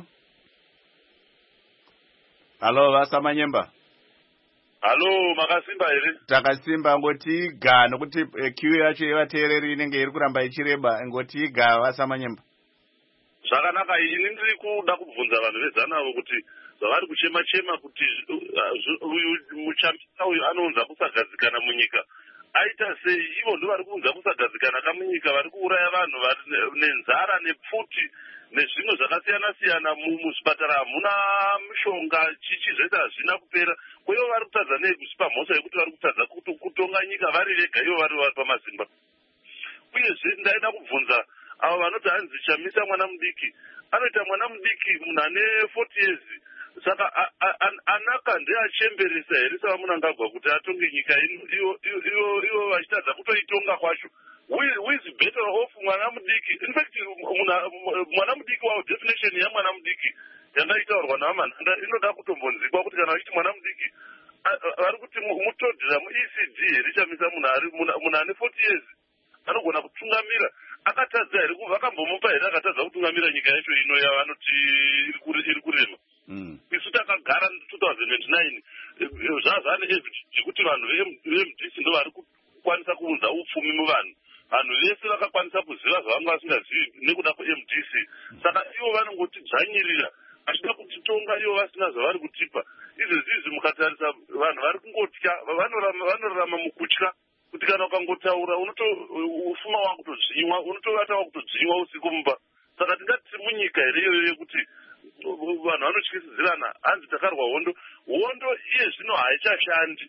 Hello, Vasamanyemba? Hello, Makasimba here. Takasimba ngotiga nokuti queue yacho yevateereri inenge iri kuramba ichireba ngotiga Vasamanyemba. Zvakanaka ini ndiri kuda kubvunza vanhu vezanavo kuti zvavari kuchema kuti uyu muchambisa uyu anounza kusagadzikana munyika. Aita sei ivo ndo vari kuunza kusagadzikana kamunyika, vari kuuraya vanhu nenzara nepfuti nezvimwe zvakasiyana-siyana. Muzvipatara hamuna mishonga, zvoita hazvina kupera. Kwaivo vari kutadza nekuzvipa mhosva yekuti vari kutadza kutonga nyika vari vega, ivo vari pamazimba. Uyezve ndaida kubvunza avo vanoti hanzi Chamisa mwana mudiki, anoita mwana mudiki munhu ane 40 years. Saka anaka ndeachemberesa here savamunangagwa kuti atonge nyika ivo vachitadza kutoitonga kwacho. Who is better off mwana mudiki? In fact, mwana mudiki wavo, definition yamwana mudiki yangaitaurwa navamanhanda inoda kutombonzikwa kuti kana vachiti mwana mudiki vari kuti mutodhera mu-ECD here Chamisa munhu ane 40 years anogona kutungamira. Akatadza here vakambomupa here akatadza kutungamira nyika yacho ino yavanoti iri kurema. Isu takagara 2009 zvazvane evidence kuti vanhu veMDC ndo vari kukwanisa kuunza upfumi muvanhu. Vanhu vese vakakwanisa kuziva zvavanga vasingazivi nekuda kweMDC. Saka ivo vanongoti dzvanyirira vachida kutitonga ivo vasina zvavari kutipa. Izvezvizvi mukatarisa vanhu vari kungotya, vanorarama mukutya kuti kana ukangotaura ufuma wakutodzvinywa, unotovata wakutodzvinywa usiku mumba. Saka tingati munyika here iyoyo yekuti vanhu vanotyisidzirana. Hanzi takarwa hondo iye zvino haichashandi.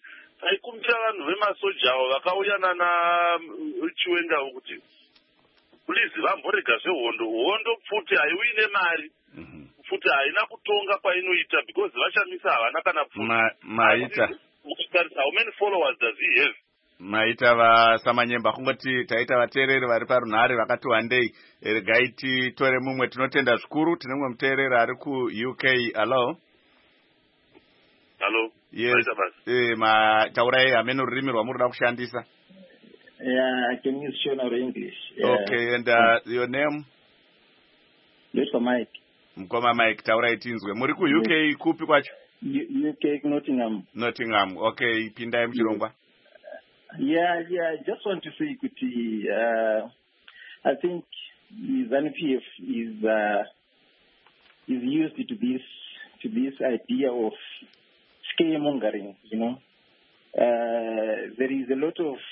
aikumbira vanhu vemasoja avo vakauyana nachiwenga kuti please vamborega zvehondo pfuti haiuyi nemari pfuti haina kutonga kwainoita because vashamisa havana kana maita how many followers does he have? Maita vasamanyemba kungoti taita vateereri vari parunhare vakati wandei regai titore mumwe tinotenda zvikuru tine mumwe muteereri ari ku-UK. Hello. Hello. Yes. Mataurai hamene rurimi rwamurida kushandisa. Yeah, I can use Shona or English. Yeah. Okay, and your name? Mr. Mike. Mkoma Mike, taurai tinzwe. Muri ku-UK kupi kwacho? UK, Nottingham. Nottingham. Okay, pindai muchirongwa. Yeah, I just want to say, Kuti, I think ZANU-PF is used to this idea of scaremongering, you know. There is a lot of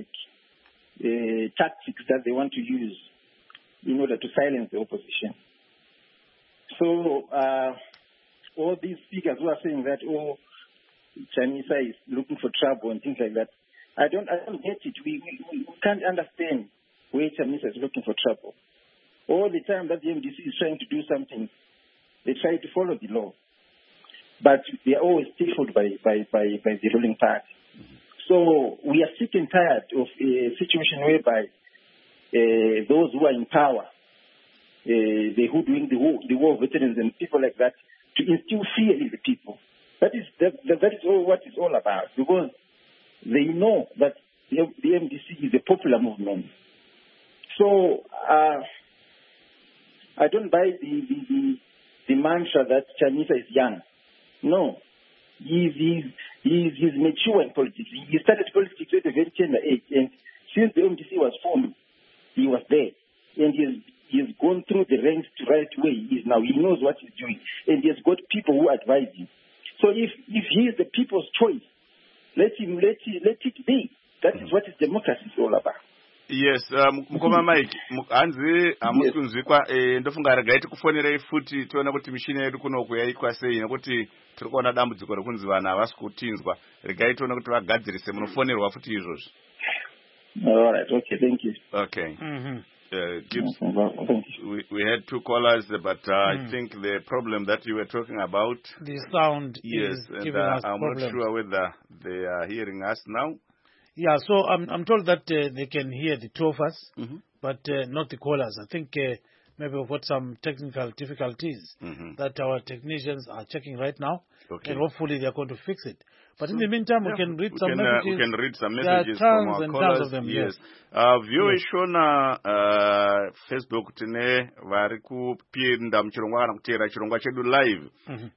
tactics that they want to use in order to silence the opposition. So all these speakers who are saying that, Chamisa is looking for trouble and things like that, I don't get it. We can't understand where Chamisa is looking for trouble. All the time that the MDC is trying to do something, they try to follow the law. But they are always stifled by the ruling party. So we are sick and tired of a situation whereby those who are in power, who doing the war veterans and people like that, to instill fear in the people. That is all what it's all about, because they know that the MDC is a popular movement. So I don't buy the mantra that Chamisa is young. No, he's mature in politics. He started politics at a very tender age, and since the MDC was formed, he was there, and he's gone through the ranks to right where he is now. He knows what he's doing, and he has got people who advise him. So if he is the people's choice, let it be. That is what democracy is all about. Yes, Mukoma Mike, hanzi amukunzikwa ndofunga regai tikufonerei futi tiona kuti mishini yedu kunoku yaitwa sei nekuti tiri kuona dambudziko rekunzi vanhu havasi kutinzwa. Regai tiona kuti vagadzirise munofonerwa futi izvozvi. All right, okay, thank you. Okay. Gibbs, we had two callers, but I think the problem that you were talking about, the sound, yes, is giving us I'm problems. not sure whether they are hearing us now. Yeah, so I'm told that they can hear the two of us, but not the callers. I think maybe we've got some technical difficulties that our technicians are checking right now, and hopefully they're going to fix it. But in the meantime, we can read some messages. We can read some messages from our callers. Of them, yes. Viewer Shona Facebook tine vari kupinda muchirongwa kana kuteera chirongwa chedu live.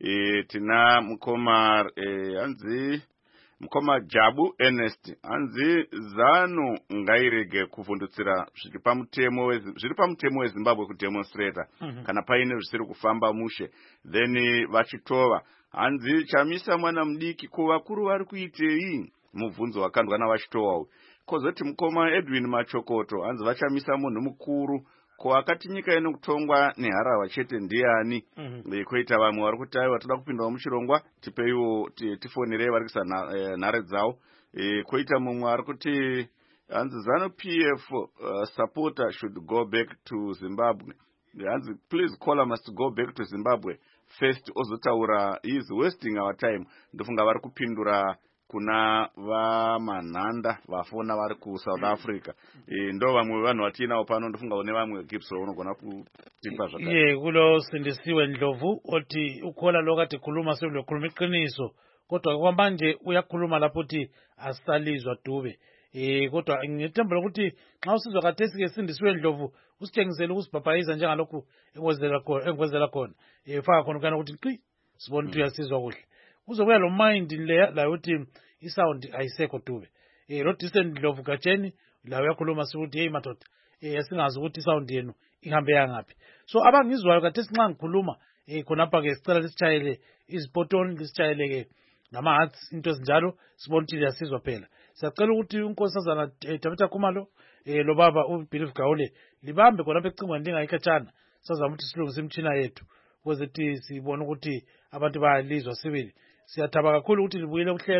Tina mukoma anzi Mukoma Jabu Ernest anzi ZANU ngairege kuvhundutsira zviri pamutemo weZimbabwe kudemonstrata kana paine zvisiri kufamba mushe, then vachitova hanzi Chamisa mwana mudiki ko vakuru vari kuitei, mubvunzo wakandwa navachitowawo. Kozoti mukoma Edwin Machokoto hanzi vachamisa munhu mukuru ko akati nyika inokutongwa neharahwa chete ndiani. Koita vamwe vari kuti aiwa toda kupindawo muchirongwa tipeiwo tifonerei vari kuisa nhare dzavo. Koita mumwe ari kuti hanzi ZANU-PF supporter should go back to Zimbabwe. Hanzi please caller must go back to Zimbabwe first ozotaura. He is wasting our time. Ndofunga vari kupindura kuna vamanhanda vafona vari kuSouth Africa. Ndo vamwe vanhu vatinavo pano, ndofunga une vamwe Gibson unogona kutipa zvakare. Kulo Sindisiwe Ndlovu oti ukhola lokati khuluma selokhuluma iqiniso kodwa kwamanje uyakhuluma lapho uthi asalizwa Dube. Kodwa ngithembela ukuthi xa usizwa kathesi ke Sindisiwe Ndlovu usitshengisele ukusibhabhayiza njengalokhu enkwezela khona. Faka khona kana ukuthi qi sibona ukuthi uyasizwa kuhle. Uzobuya lo mind la uthi isound ayisekho Dube. Lo Decent Ndlovu Gatsheni la uyakhuluma ukuthi hey madoda yasingazi ukuthi isound yenu ihambe yangapi. So abangizwayo kathesi nxa ngikhuluma khonapha ke sicela lisitshayele izipotoni, lisitshayele ke nama hearts into ezinjalo sibona ukuthi liyasizwa phela. Siyacela ukuthi unkosazana Tabitha Khumalo lo baba uBelieve Gaule libambe khonapha ecingweni lingayikhatshana sazama ukuthi silungise imtshina yethu ukuze sibone ukuthi abantu bayalizwa sibili. Siyathaba kakhulu ukuthi libuyele uhlelo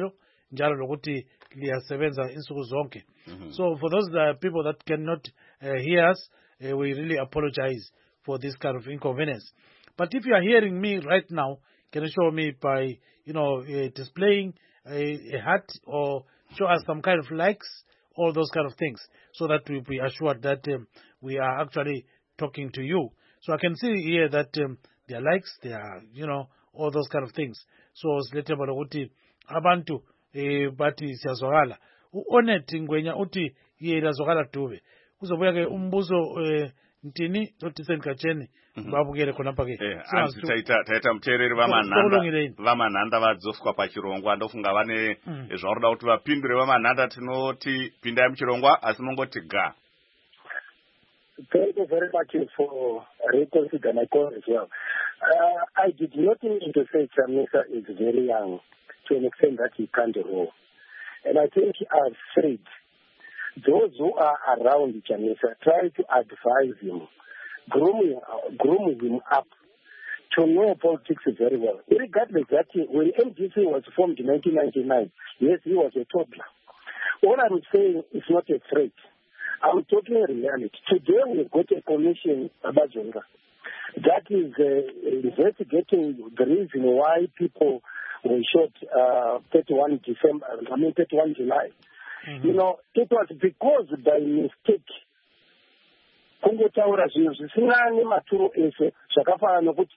njalo lokuthi liyasebenza insuku zonke. So for those people that cannot hear us, we really apologize for this kind of inconvenience. But if you are hearing me right now, can you show me by, displaying a heart or show us some kind of likes, all those kind of things, so that we'll be assured that we are actually talking to you. So I can see here that there are likes, there are, all those kind of things. So silethe ukuthi abantu bathi siyazwakala. U-Onet Ngwenya uthi yena zwakala Dube. Kuzobuya ke umbuzo ntini Dr. Kacheni babukele khonapha ke. Taita mtereri vamanhanda vadzoswa pachirongwa ndofunga vane zvaurida kuti vapindure vamanhanda tinoti pindai muchirongwa asi mongoti ga. Thank you very much for reconsidering my call as well. I did not mean to say Chamisa is very young to an extent that he can't roll. And I think I've said those who are around Chamisa try to advise him, groom him up to know politics very well. Regardless that when MDC was formed in 1999, yes, he was a toddler. All I'm saying is not a threat. I'm talking reality. Today we've got a commission, Abajonga, that is investigating the reason why people were shot 31 July. It was because by mistake, kungotaura zvinhu zvisina nematuro ese zvakafanana nokuti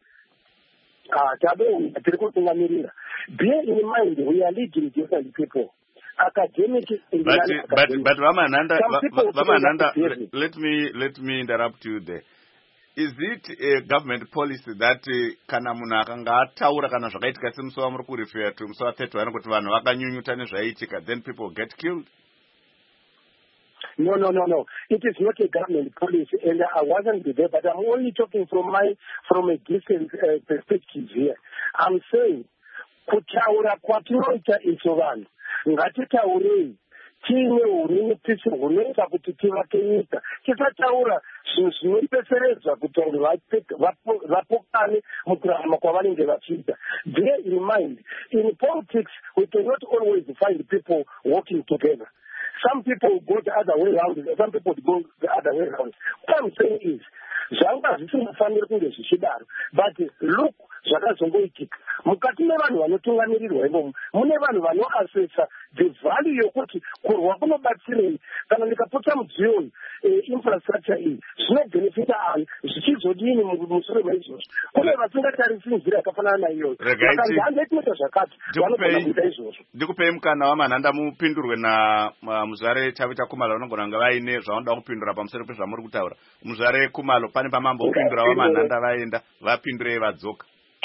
tiri kutungamirira. Bear in mind, we are leading different people. Academic, but Vamananda, let me interrupt you there. Is it a government policy that kana munhu akanga ataura kana zvakaitika semusi wamuri kurifera to musi wa31 kuti vanhu vakanyunyuta nezvaitika then people get killed? No. It is not a government policy, and I wasn't there, but I'm only talking from a different perspective here. I'm saying kutaura kwatinoita iso vanhu ngatitaurei tiine unenepisi hunoita kuti tivake nyika. Tisataura zvinhu zvinopetseredza kuti vanhu vapokane mukurarama kwavanenge vachiita. Bear in mind, in politics we cannot always find people working together. Some people go the other way around, some people go the other way around. What I'm saying is, zvanga zvisingafaniri kunge zvichidaro, but look zvakazongoitika. Mukati mevanhu vanotungamirirwa imomo mune vanhu vanoasesa the value yokuti kurwa kunobatsirei kana ndikaputsa mudziyo uyu infrastructure iyi zvinobhenefita ani zvichizodini mushure maizvozvo. Kune vasingatarisi nzira yakafanana naiyoyo. Handetinoita zvakati vanogona kuita izvozvo. Ndikupei mukana wamanhanda mupindurwe muzvare Chavita Kumalo vanogona kunge vaine zvanoda kupindura pamusoro pezvamuri kutaura. Muzvare Kumalo pane pamambo kupindura wamanhanda vaenda vapindurei vadzoka.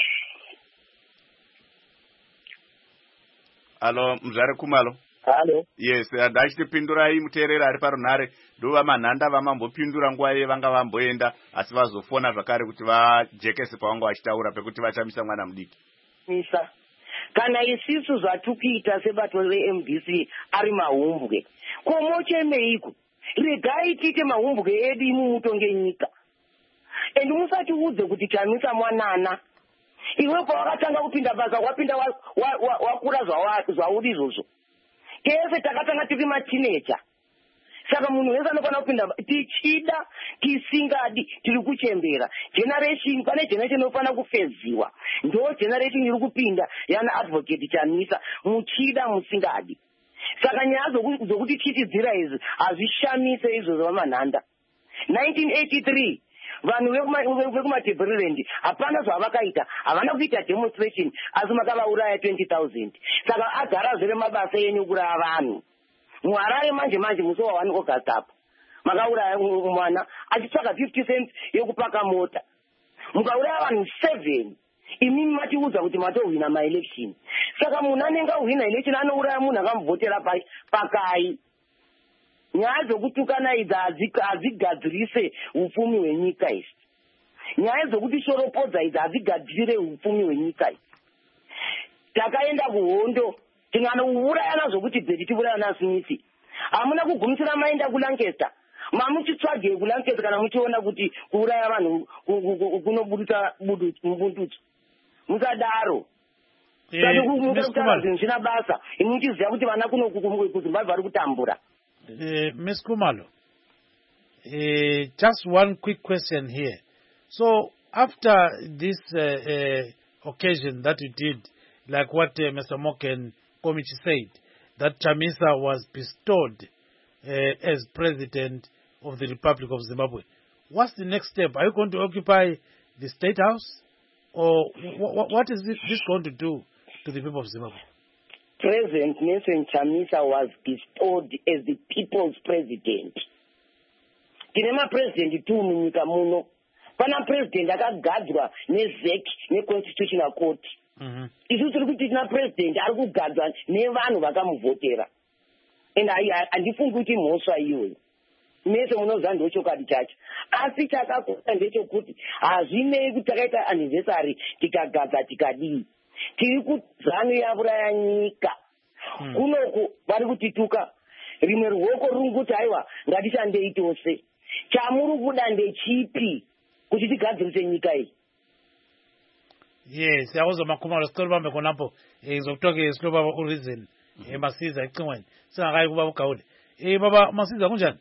Hello, Mzare Kumalo. Hello. Yes, ndachitipindurai muteerera ari parunhare ndova manhanda vamambopindura nguva ye vanga vamboenda asi vazofona zvakare kuti vajekese pavanga vachitaura pekuti vachamisa mwana mudiki. Misa. Kana isisu zvatukuita sebato reMDC ari mahumbwe. Komochemeiko. Regai tiite mahumbwe edu imutonge nyika. Ende musati udze kuti Chamisa mwanana. Iwe pawakatanga kupinda basa wapinda wakura zvauri izvozvo. Kese takatanga tiri matineja. Saka munhu wese anofana kupinda tichida tisingadi tiri kuchembera. Generation pane generation inofana kufeziwa. Ndo generation iri kupinda yana advocate Chamisa muchida musingadi. Saka nyaya dzokuti titidzira izvi azvishamise izvo zvamanhanda. 1983 vanhu vekumatebhurirendi hapana zvavakaita, havana kuita demonstration asi makavauraya 20,000. Saka agara zvere mabasa enyu kuraya vanhu. Muharare manje musi wa1 August apo makauraya mwana achitsvaka 50 cents yekupaka mota. Mukauraya vanhu 7. Imimi matiudza kuti matohwina maelection. Saka munhu anenge ahwina election anouraya munhu akamuvhotera pakai. Nyaya dzokutukana idzi hadzigadzirise upfumi hwenyika idzi. Nyaya dzokuti shoropodza idzi hadzigadzire upfumi hwenyika idzi. Takaenda kuhondo tinganourayana zvokuti bhedi tiurayana Smith. Hamuna kugumisira maenda kuLancaster. Mamuchitsvage kuLancaster kana muchiona kuti kuuraya vanhu kunoburuta mbundutso. Musadaro. Saka kumuka kutala zina basa. Imuti ziya kuti vana kuno kuZimbabwe vari kutambura. Ms. Kumalo, just one quick question here. So after this occasion that you did, like what Mr. Morgan Komichi said, that Chamisa was bestowed as president of the Republic of Zimbabwe, what's the next step? Are you going to occupy the State House? Or what is this going to do to the people of Zimbabwe? President Nelson Chamisa was bestowed as the people's president. Tinema president tu munyika muno. Pana president akagadzwa neZEC neConstitutional Court. Isu tiri kuti tina president ari kugadzwa nevanhu vakamuvhotera. And handifungi kuti mhosva iyoyo. Mese munoziva ndochokwadi chacho. Asi chakakosha ndechekuti hazvinei kuti takaita anniversary tikagadza tikadii. Tiri kudzano yauraya nyika. Kunoku vari kutituka. Rimwe ruoko ruri kuti aiwa ngatishandei tose. Chamuri kuda ndechipi kuti tigadzirise nyika iyi. Yes, yakuzo makhumalo siqolibambe khonapho ngizokutoke siloba uReason Masiza ecingweni. Singakayi kuba uGawule. Baba Masiza kunjani?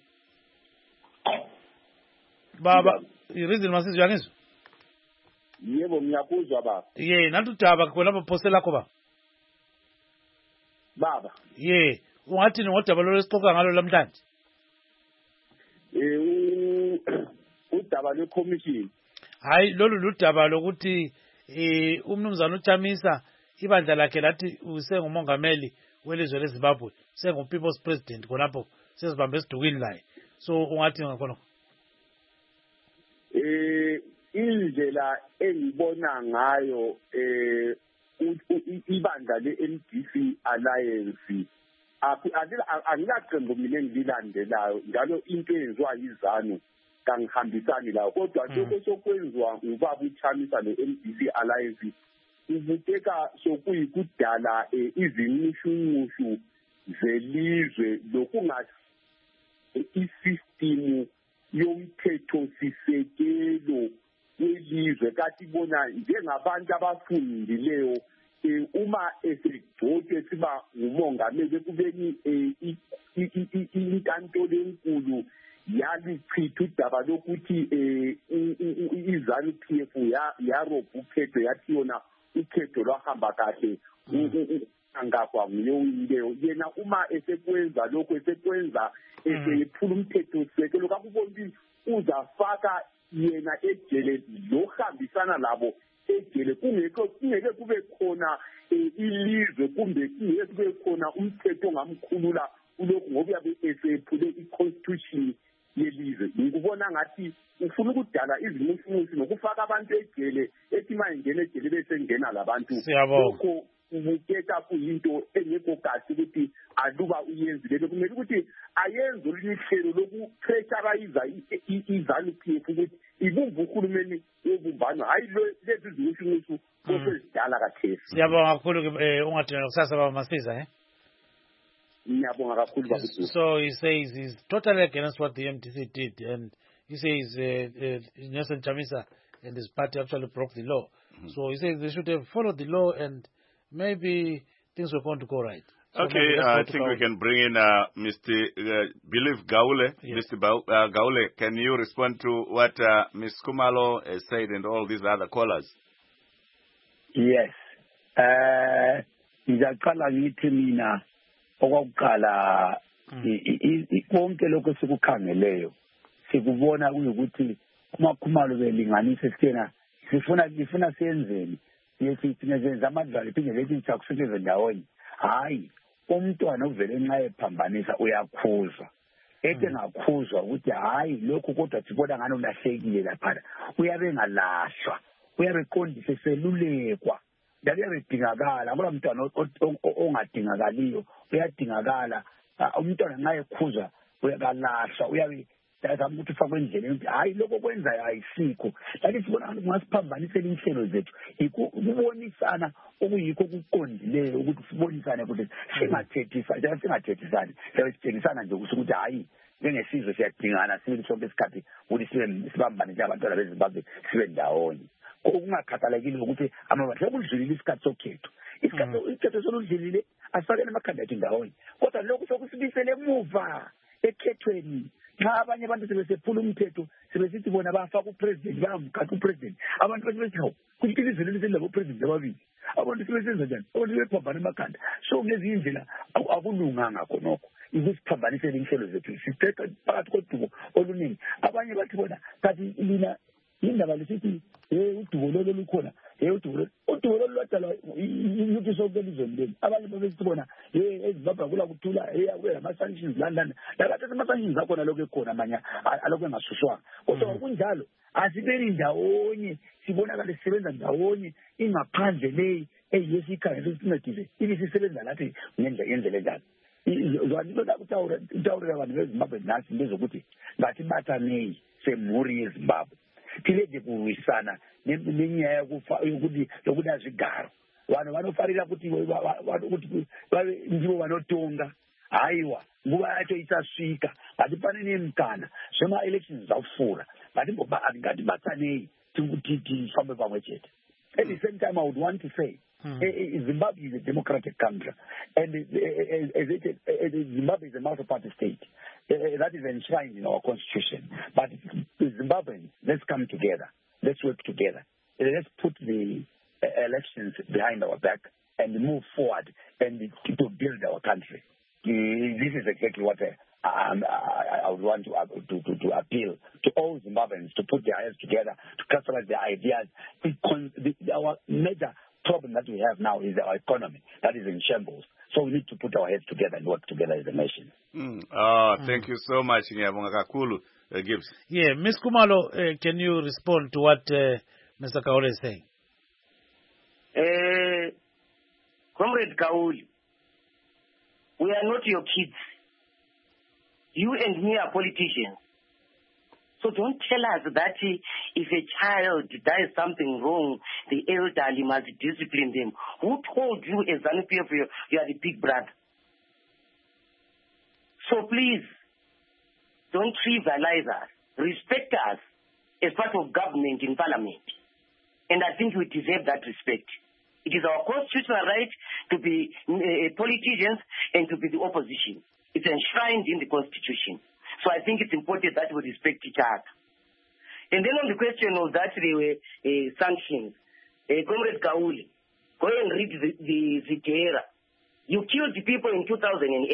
Baba iReason Masiza uyangizwa? Yebo ngiyakuzwa baba. Nathi udaba khonapho post lakho baba. Baba. Ungathini ngodaba lo lesixoxa ngalo namhlanje? Udaba lweCommission. Hayi lolu ludaba lokuthi umnumzana uChamisa ibandla lakhe lathi usengumongameli welizwe leZimbabwe, sengu-people's president khonapho sesibambe esidukwini laye. So ungathi ngakhona? Indlela engibona ngayo ibandla le-MDC Alliance angilaqembu mina engililandelayo njalo into eyenziwa yizanu kangihambisani lawo, kodwa lokho sokwenziwa ngubaba uChamisa ne-MDC Alliance kubukeka sokuyikudala izinqushunqushu zelizwe lokungasi isistimu yomthetho sisekelo welizwe kathi bona njengabantu abafundileyo uma esigcotshwe siba ngumongameli ekubeni inkantolo enkulu yalichitha udaba lokuthi iZANU-PF yarobha ukhetho yathi yona ukhetho lwahamba kahle angakwa nguyewileyo yena uma esekwenza lokho esekwenza esephula umthetho sisekelo kakubona ukuthi uzafaka yena ejele lohambisana labo ejele kungeke kube khona ilizwe kumbe kungeke kube khona umthetho ongamkhulula kulokhu ngoba uyabe esephule i-constitution yelizwe. Ngikubona ngathi ufuna ukudala izinqushunqushu nokufaka abantu ejele ethi mayingena ejele bese ngena labantu. Lokho ubukeka kuyinto engekho kahle ukuthi aluba uyenzile lokho kumele ukuthi ayenze uhlelo lokupressurize iZANU-PF ukuthi ibumba uhulumeni wobumbano hayi lezi zinqushunqushu osezidala kathesi. Siyabonga kakhulu ungathina kusasa baba Masiza So he says he's totally against what the MDC did, and he says Nelson Chamisa and his party actually broke the law. So he says they should have followed the law and maybe things were going to go right. So okay, I think we can bring in Mr. Believe Gawule. Yes. Mr. Gawule, can you respond to what Ms. Kumalo has said and all these other callers? Yes. Ngizaqala ngithi mina okokuqala konke lokho sikukhangeleyo sikubona ukuthi uMakhumalo belinganise sithena sifuna senzeni siyenza amadlalo iphinde lethi siyakusebenza ndawonye hayi umntwana ovele nxa ephambanisa uyakhuzwa ngakhuzwa ukuthi hayi lokho kodwa sibona ngani ulahlekile lapha uyabe ngalahlwa uyabe qondise selulekwa ndabe bedingakala ngoba umntwana ongadingakaliyo uyadingakala umntwana nxa ekhuzwa uyakalahlwa uyabe dazama ukuthi ufakwe endleleni ukuthi hayi lokho kwenzayo ayisikho lathi sibona kungasiphambanisela inhlelo zethu ukubonisana okuyikho kuqondileyo ukuthi sibonisane ukuthi singathethisani sithengisana nje ukuthi hayi njengesizwe siyadingana sibili sonke isikhathi ukuthi sibambanise abantwana beZimbabwe sibe ndawonye. Okungakhathalekile ukuthi amabandla sekudlulile isikhathi sokhetho ikhetho soludlulile asifakele amakhanda ethu ndawonye kodwa lokhu sokusibisele emuva ekhethweni nxa abanye abantu sebesephula umthetho sebesithi bona bafaka upresident bayamgada upresident abantu besebethi hawu kuthi ilizwe leli selilabo-president ababili abantu sebesenza njani abantu sebephambana emakhanda so ngezinye indlela akulunganga khonokho ikusiphambanisela inhlelo zethu sithetha phakathi kodubo oluningi abanye bathi bona kanti lina indaba lesithi udubo lolo lukhona udubo lolo lwadalwa yinto sokelizweni leli abanye babesithi bona ezimbabwe kula kuthula kulama-sanctions lani lakathi ama-sanctions akhona lokhu ekhona amanye alokhu engasuswanga kodwa kunjalo asibeni ndawonye sibonakale sisebenza ndawonye ingaphandle leyi eyesikhangela sisincedile ibisisebenza lathi ngendlela enjani utawurela abantu bezimbabwe nasi into zokuthi ngathi bathaneyi semhuri yezimbabwe tilede kurwisana nenyaya yokuda zvigaro vanhu vanofarira kuti ndivo vanotonga haiwa nguva yacho isasvika ngati pane nemukana zvema-elections zvafura ngatibatsanei tifambe pamwe chete. At the same time, I would want to say Zimbabwe is a democratic country, and Zimbabwe is a multi-party state. That is enshrined in our constitution. But Zimbabweans, let's come together. Let's work together. Let's put the elections behind our back and move forward and to build our country. This is exactly what I would want to appeal to all Zimbabweans to put their heads together, to crystallize their ideas. Our major problem that we have now is our economy that is in shambles. So we need to put our heads together and work together as a nation. Thank you so much, Gibbs. Yeah, Ms. Kumalo, can you respond to what Mr. Kaule is saying? Comrade Kauli, we are not your kids. You and me are politicians. So don't tell us that if a child does something wrong, the elderly must discipline them. Who told you as ZANU-PF you are the big brother? So please, don't trivialize us. Respect us as part of government in parliament. And I think we deserve that respect. It is our constitutional right to be politicians and to be the opposition. It's enshrined in the Constitution. So I think it's important that we respect each other. And then on the question of that they were sanctions, Comrade Kauli, go and read the Zidera. You killed the people in 2008.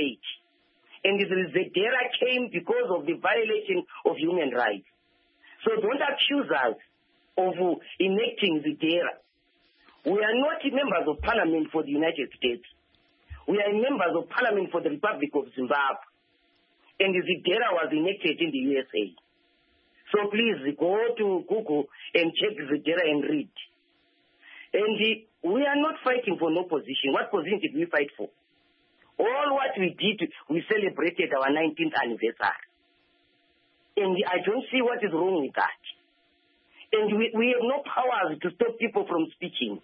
And the Zidera came because of the violation of human rights. So don't accuse us of enacting Zidera. We are not members of parliament for the United States. We are members of parliament for the Republic of Zimbabwe. And the Zidera was enacted in the USA. So please go to Google and check Zidera and read. And we are not fighting for no position. What position did we fight for? All what we did, we celebrated our 19th anniversary. And I don't see what is wrong with that. And we have no powers to stop people from speaking.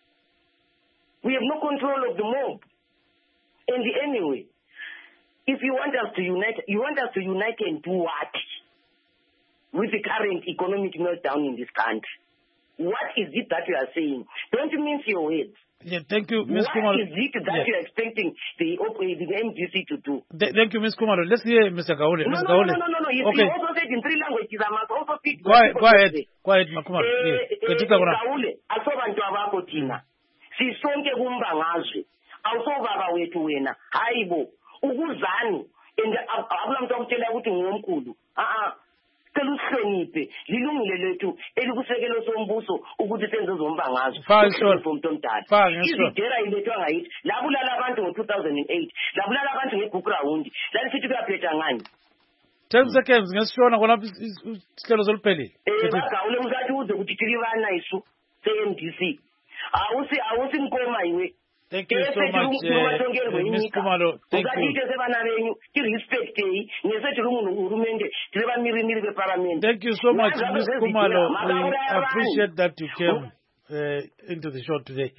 We have no control of the mob. And anyway, if you want us to unite, you want us to unite and do what? With the current economic meltdown in this country. What is it that you are saying? Don't mince your words. Yeah, thank you, Ms. Kumalo. What is it that you are expecting the MDC to do? Thank you, Ms. Kumalo. Let's hear Mr. Kaule. No. You also said in 3 languages. I must also speak. Go ahead, Ms. Kumalo. Kaule, asobantu abako tina. Sisonke kumbangazwe. Awusovaba wethu wena. Hayibo. Ukuzani. And akula mntu akutshela ukuthi ngomkhulu. Cela usihloniphe lilungile lethu elikusekelo sombuso ukuthi senze zombangazwe umuntu omdala izidera ilethwa ngayithi labulala abantu ngo-2008 labulala abantu ngeBukrahundi lalifithi kuyaphetha ngani 10 seconds ngesishona khonapha isihlelo soluphelile bagawule usathi uze ukuthi tilibana isu se-MDC awusimkoma iwe. Thank you so much, Ms. Kumalo. Thank you. Thank you so much, Ms. Kumalo. We appreciate that you came into the show today.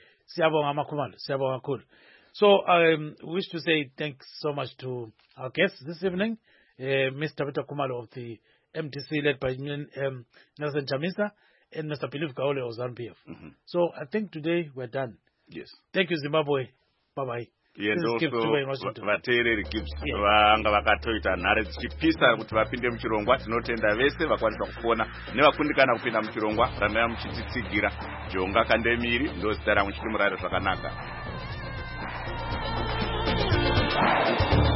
So I wish to say thanks so much to our guests this evening, Mr. Peter Kumalo of the MTC led by Nelson Chamisa and Mr. Philip Kaule of ZANU-PF. So I think today we're done. Yes. Thank you, Zimbabwe. Bye-bye. Vateereri Gibbs vanga vakatoita nhare dzichipisa kuti vapinde muchirongwa. Tinotenda vese vakwanisa kupona nevakundikana kupinda muchirongwa. Ramai muchititsigira. Jonga Kandemiri ndozita rangu, chiri murayiro zvakanaka.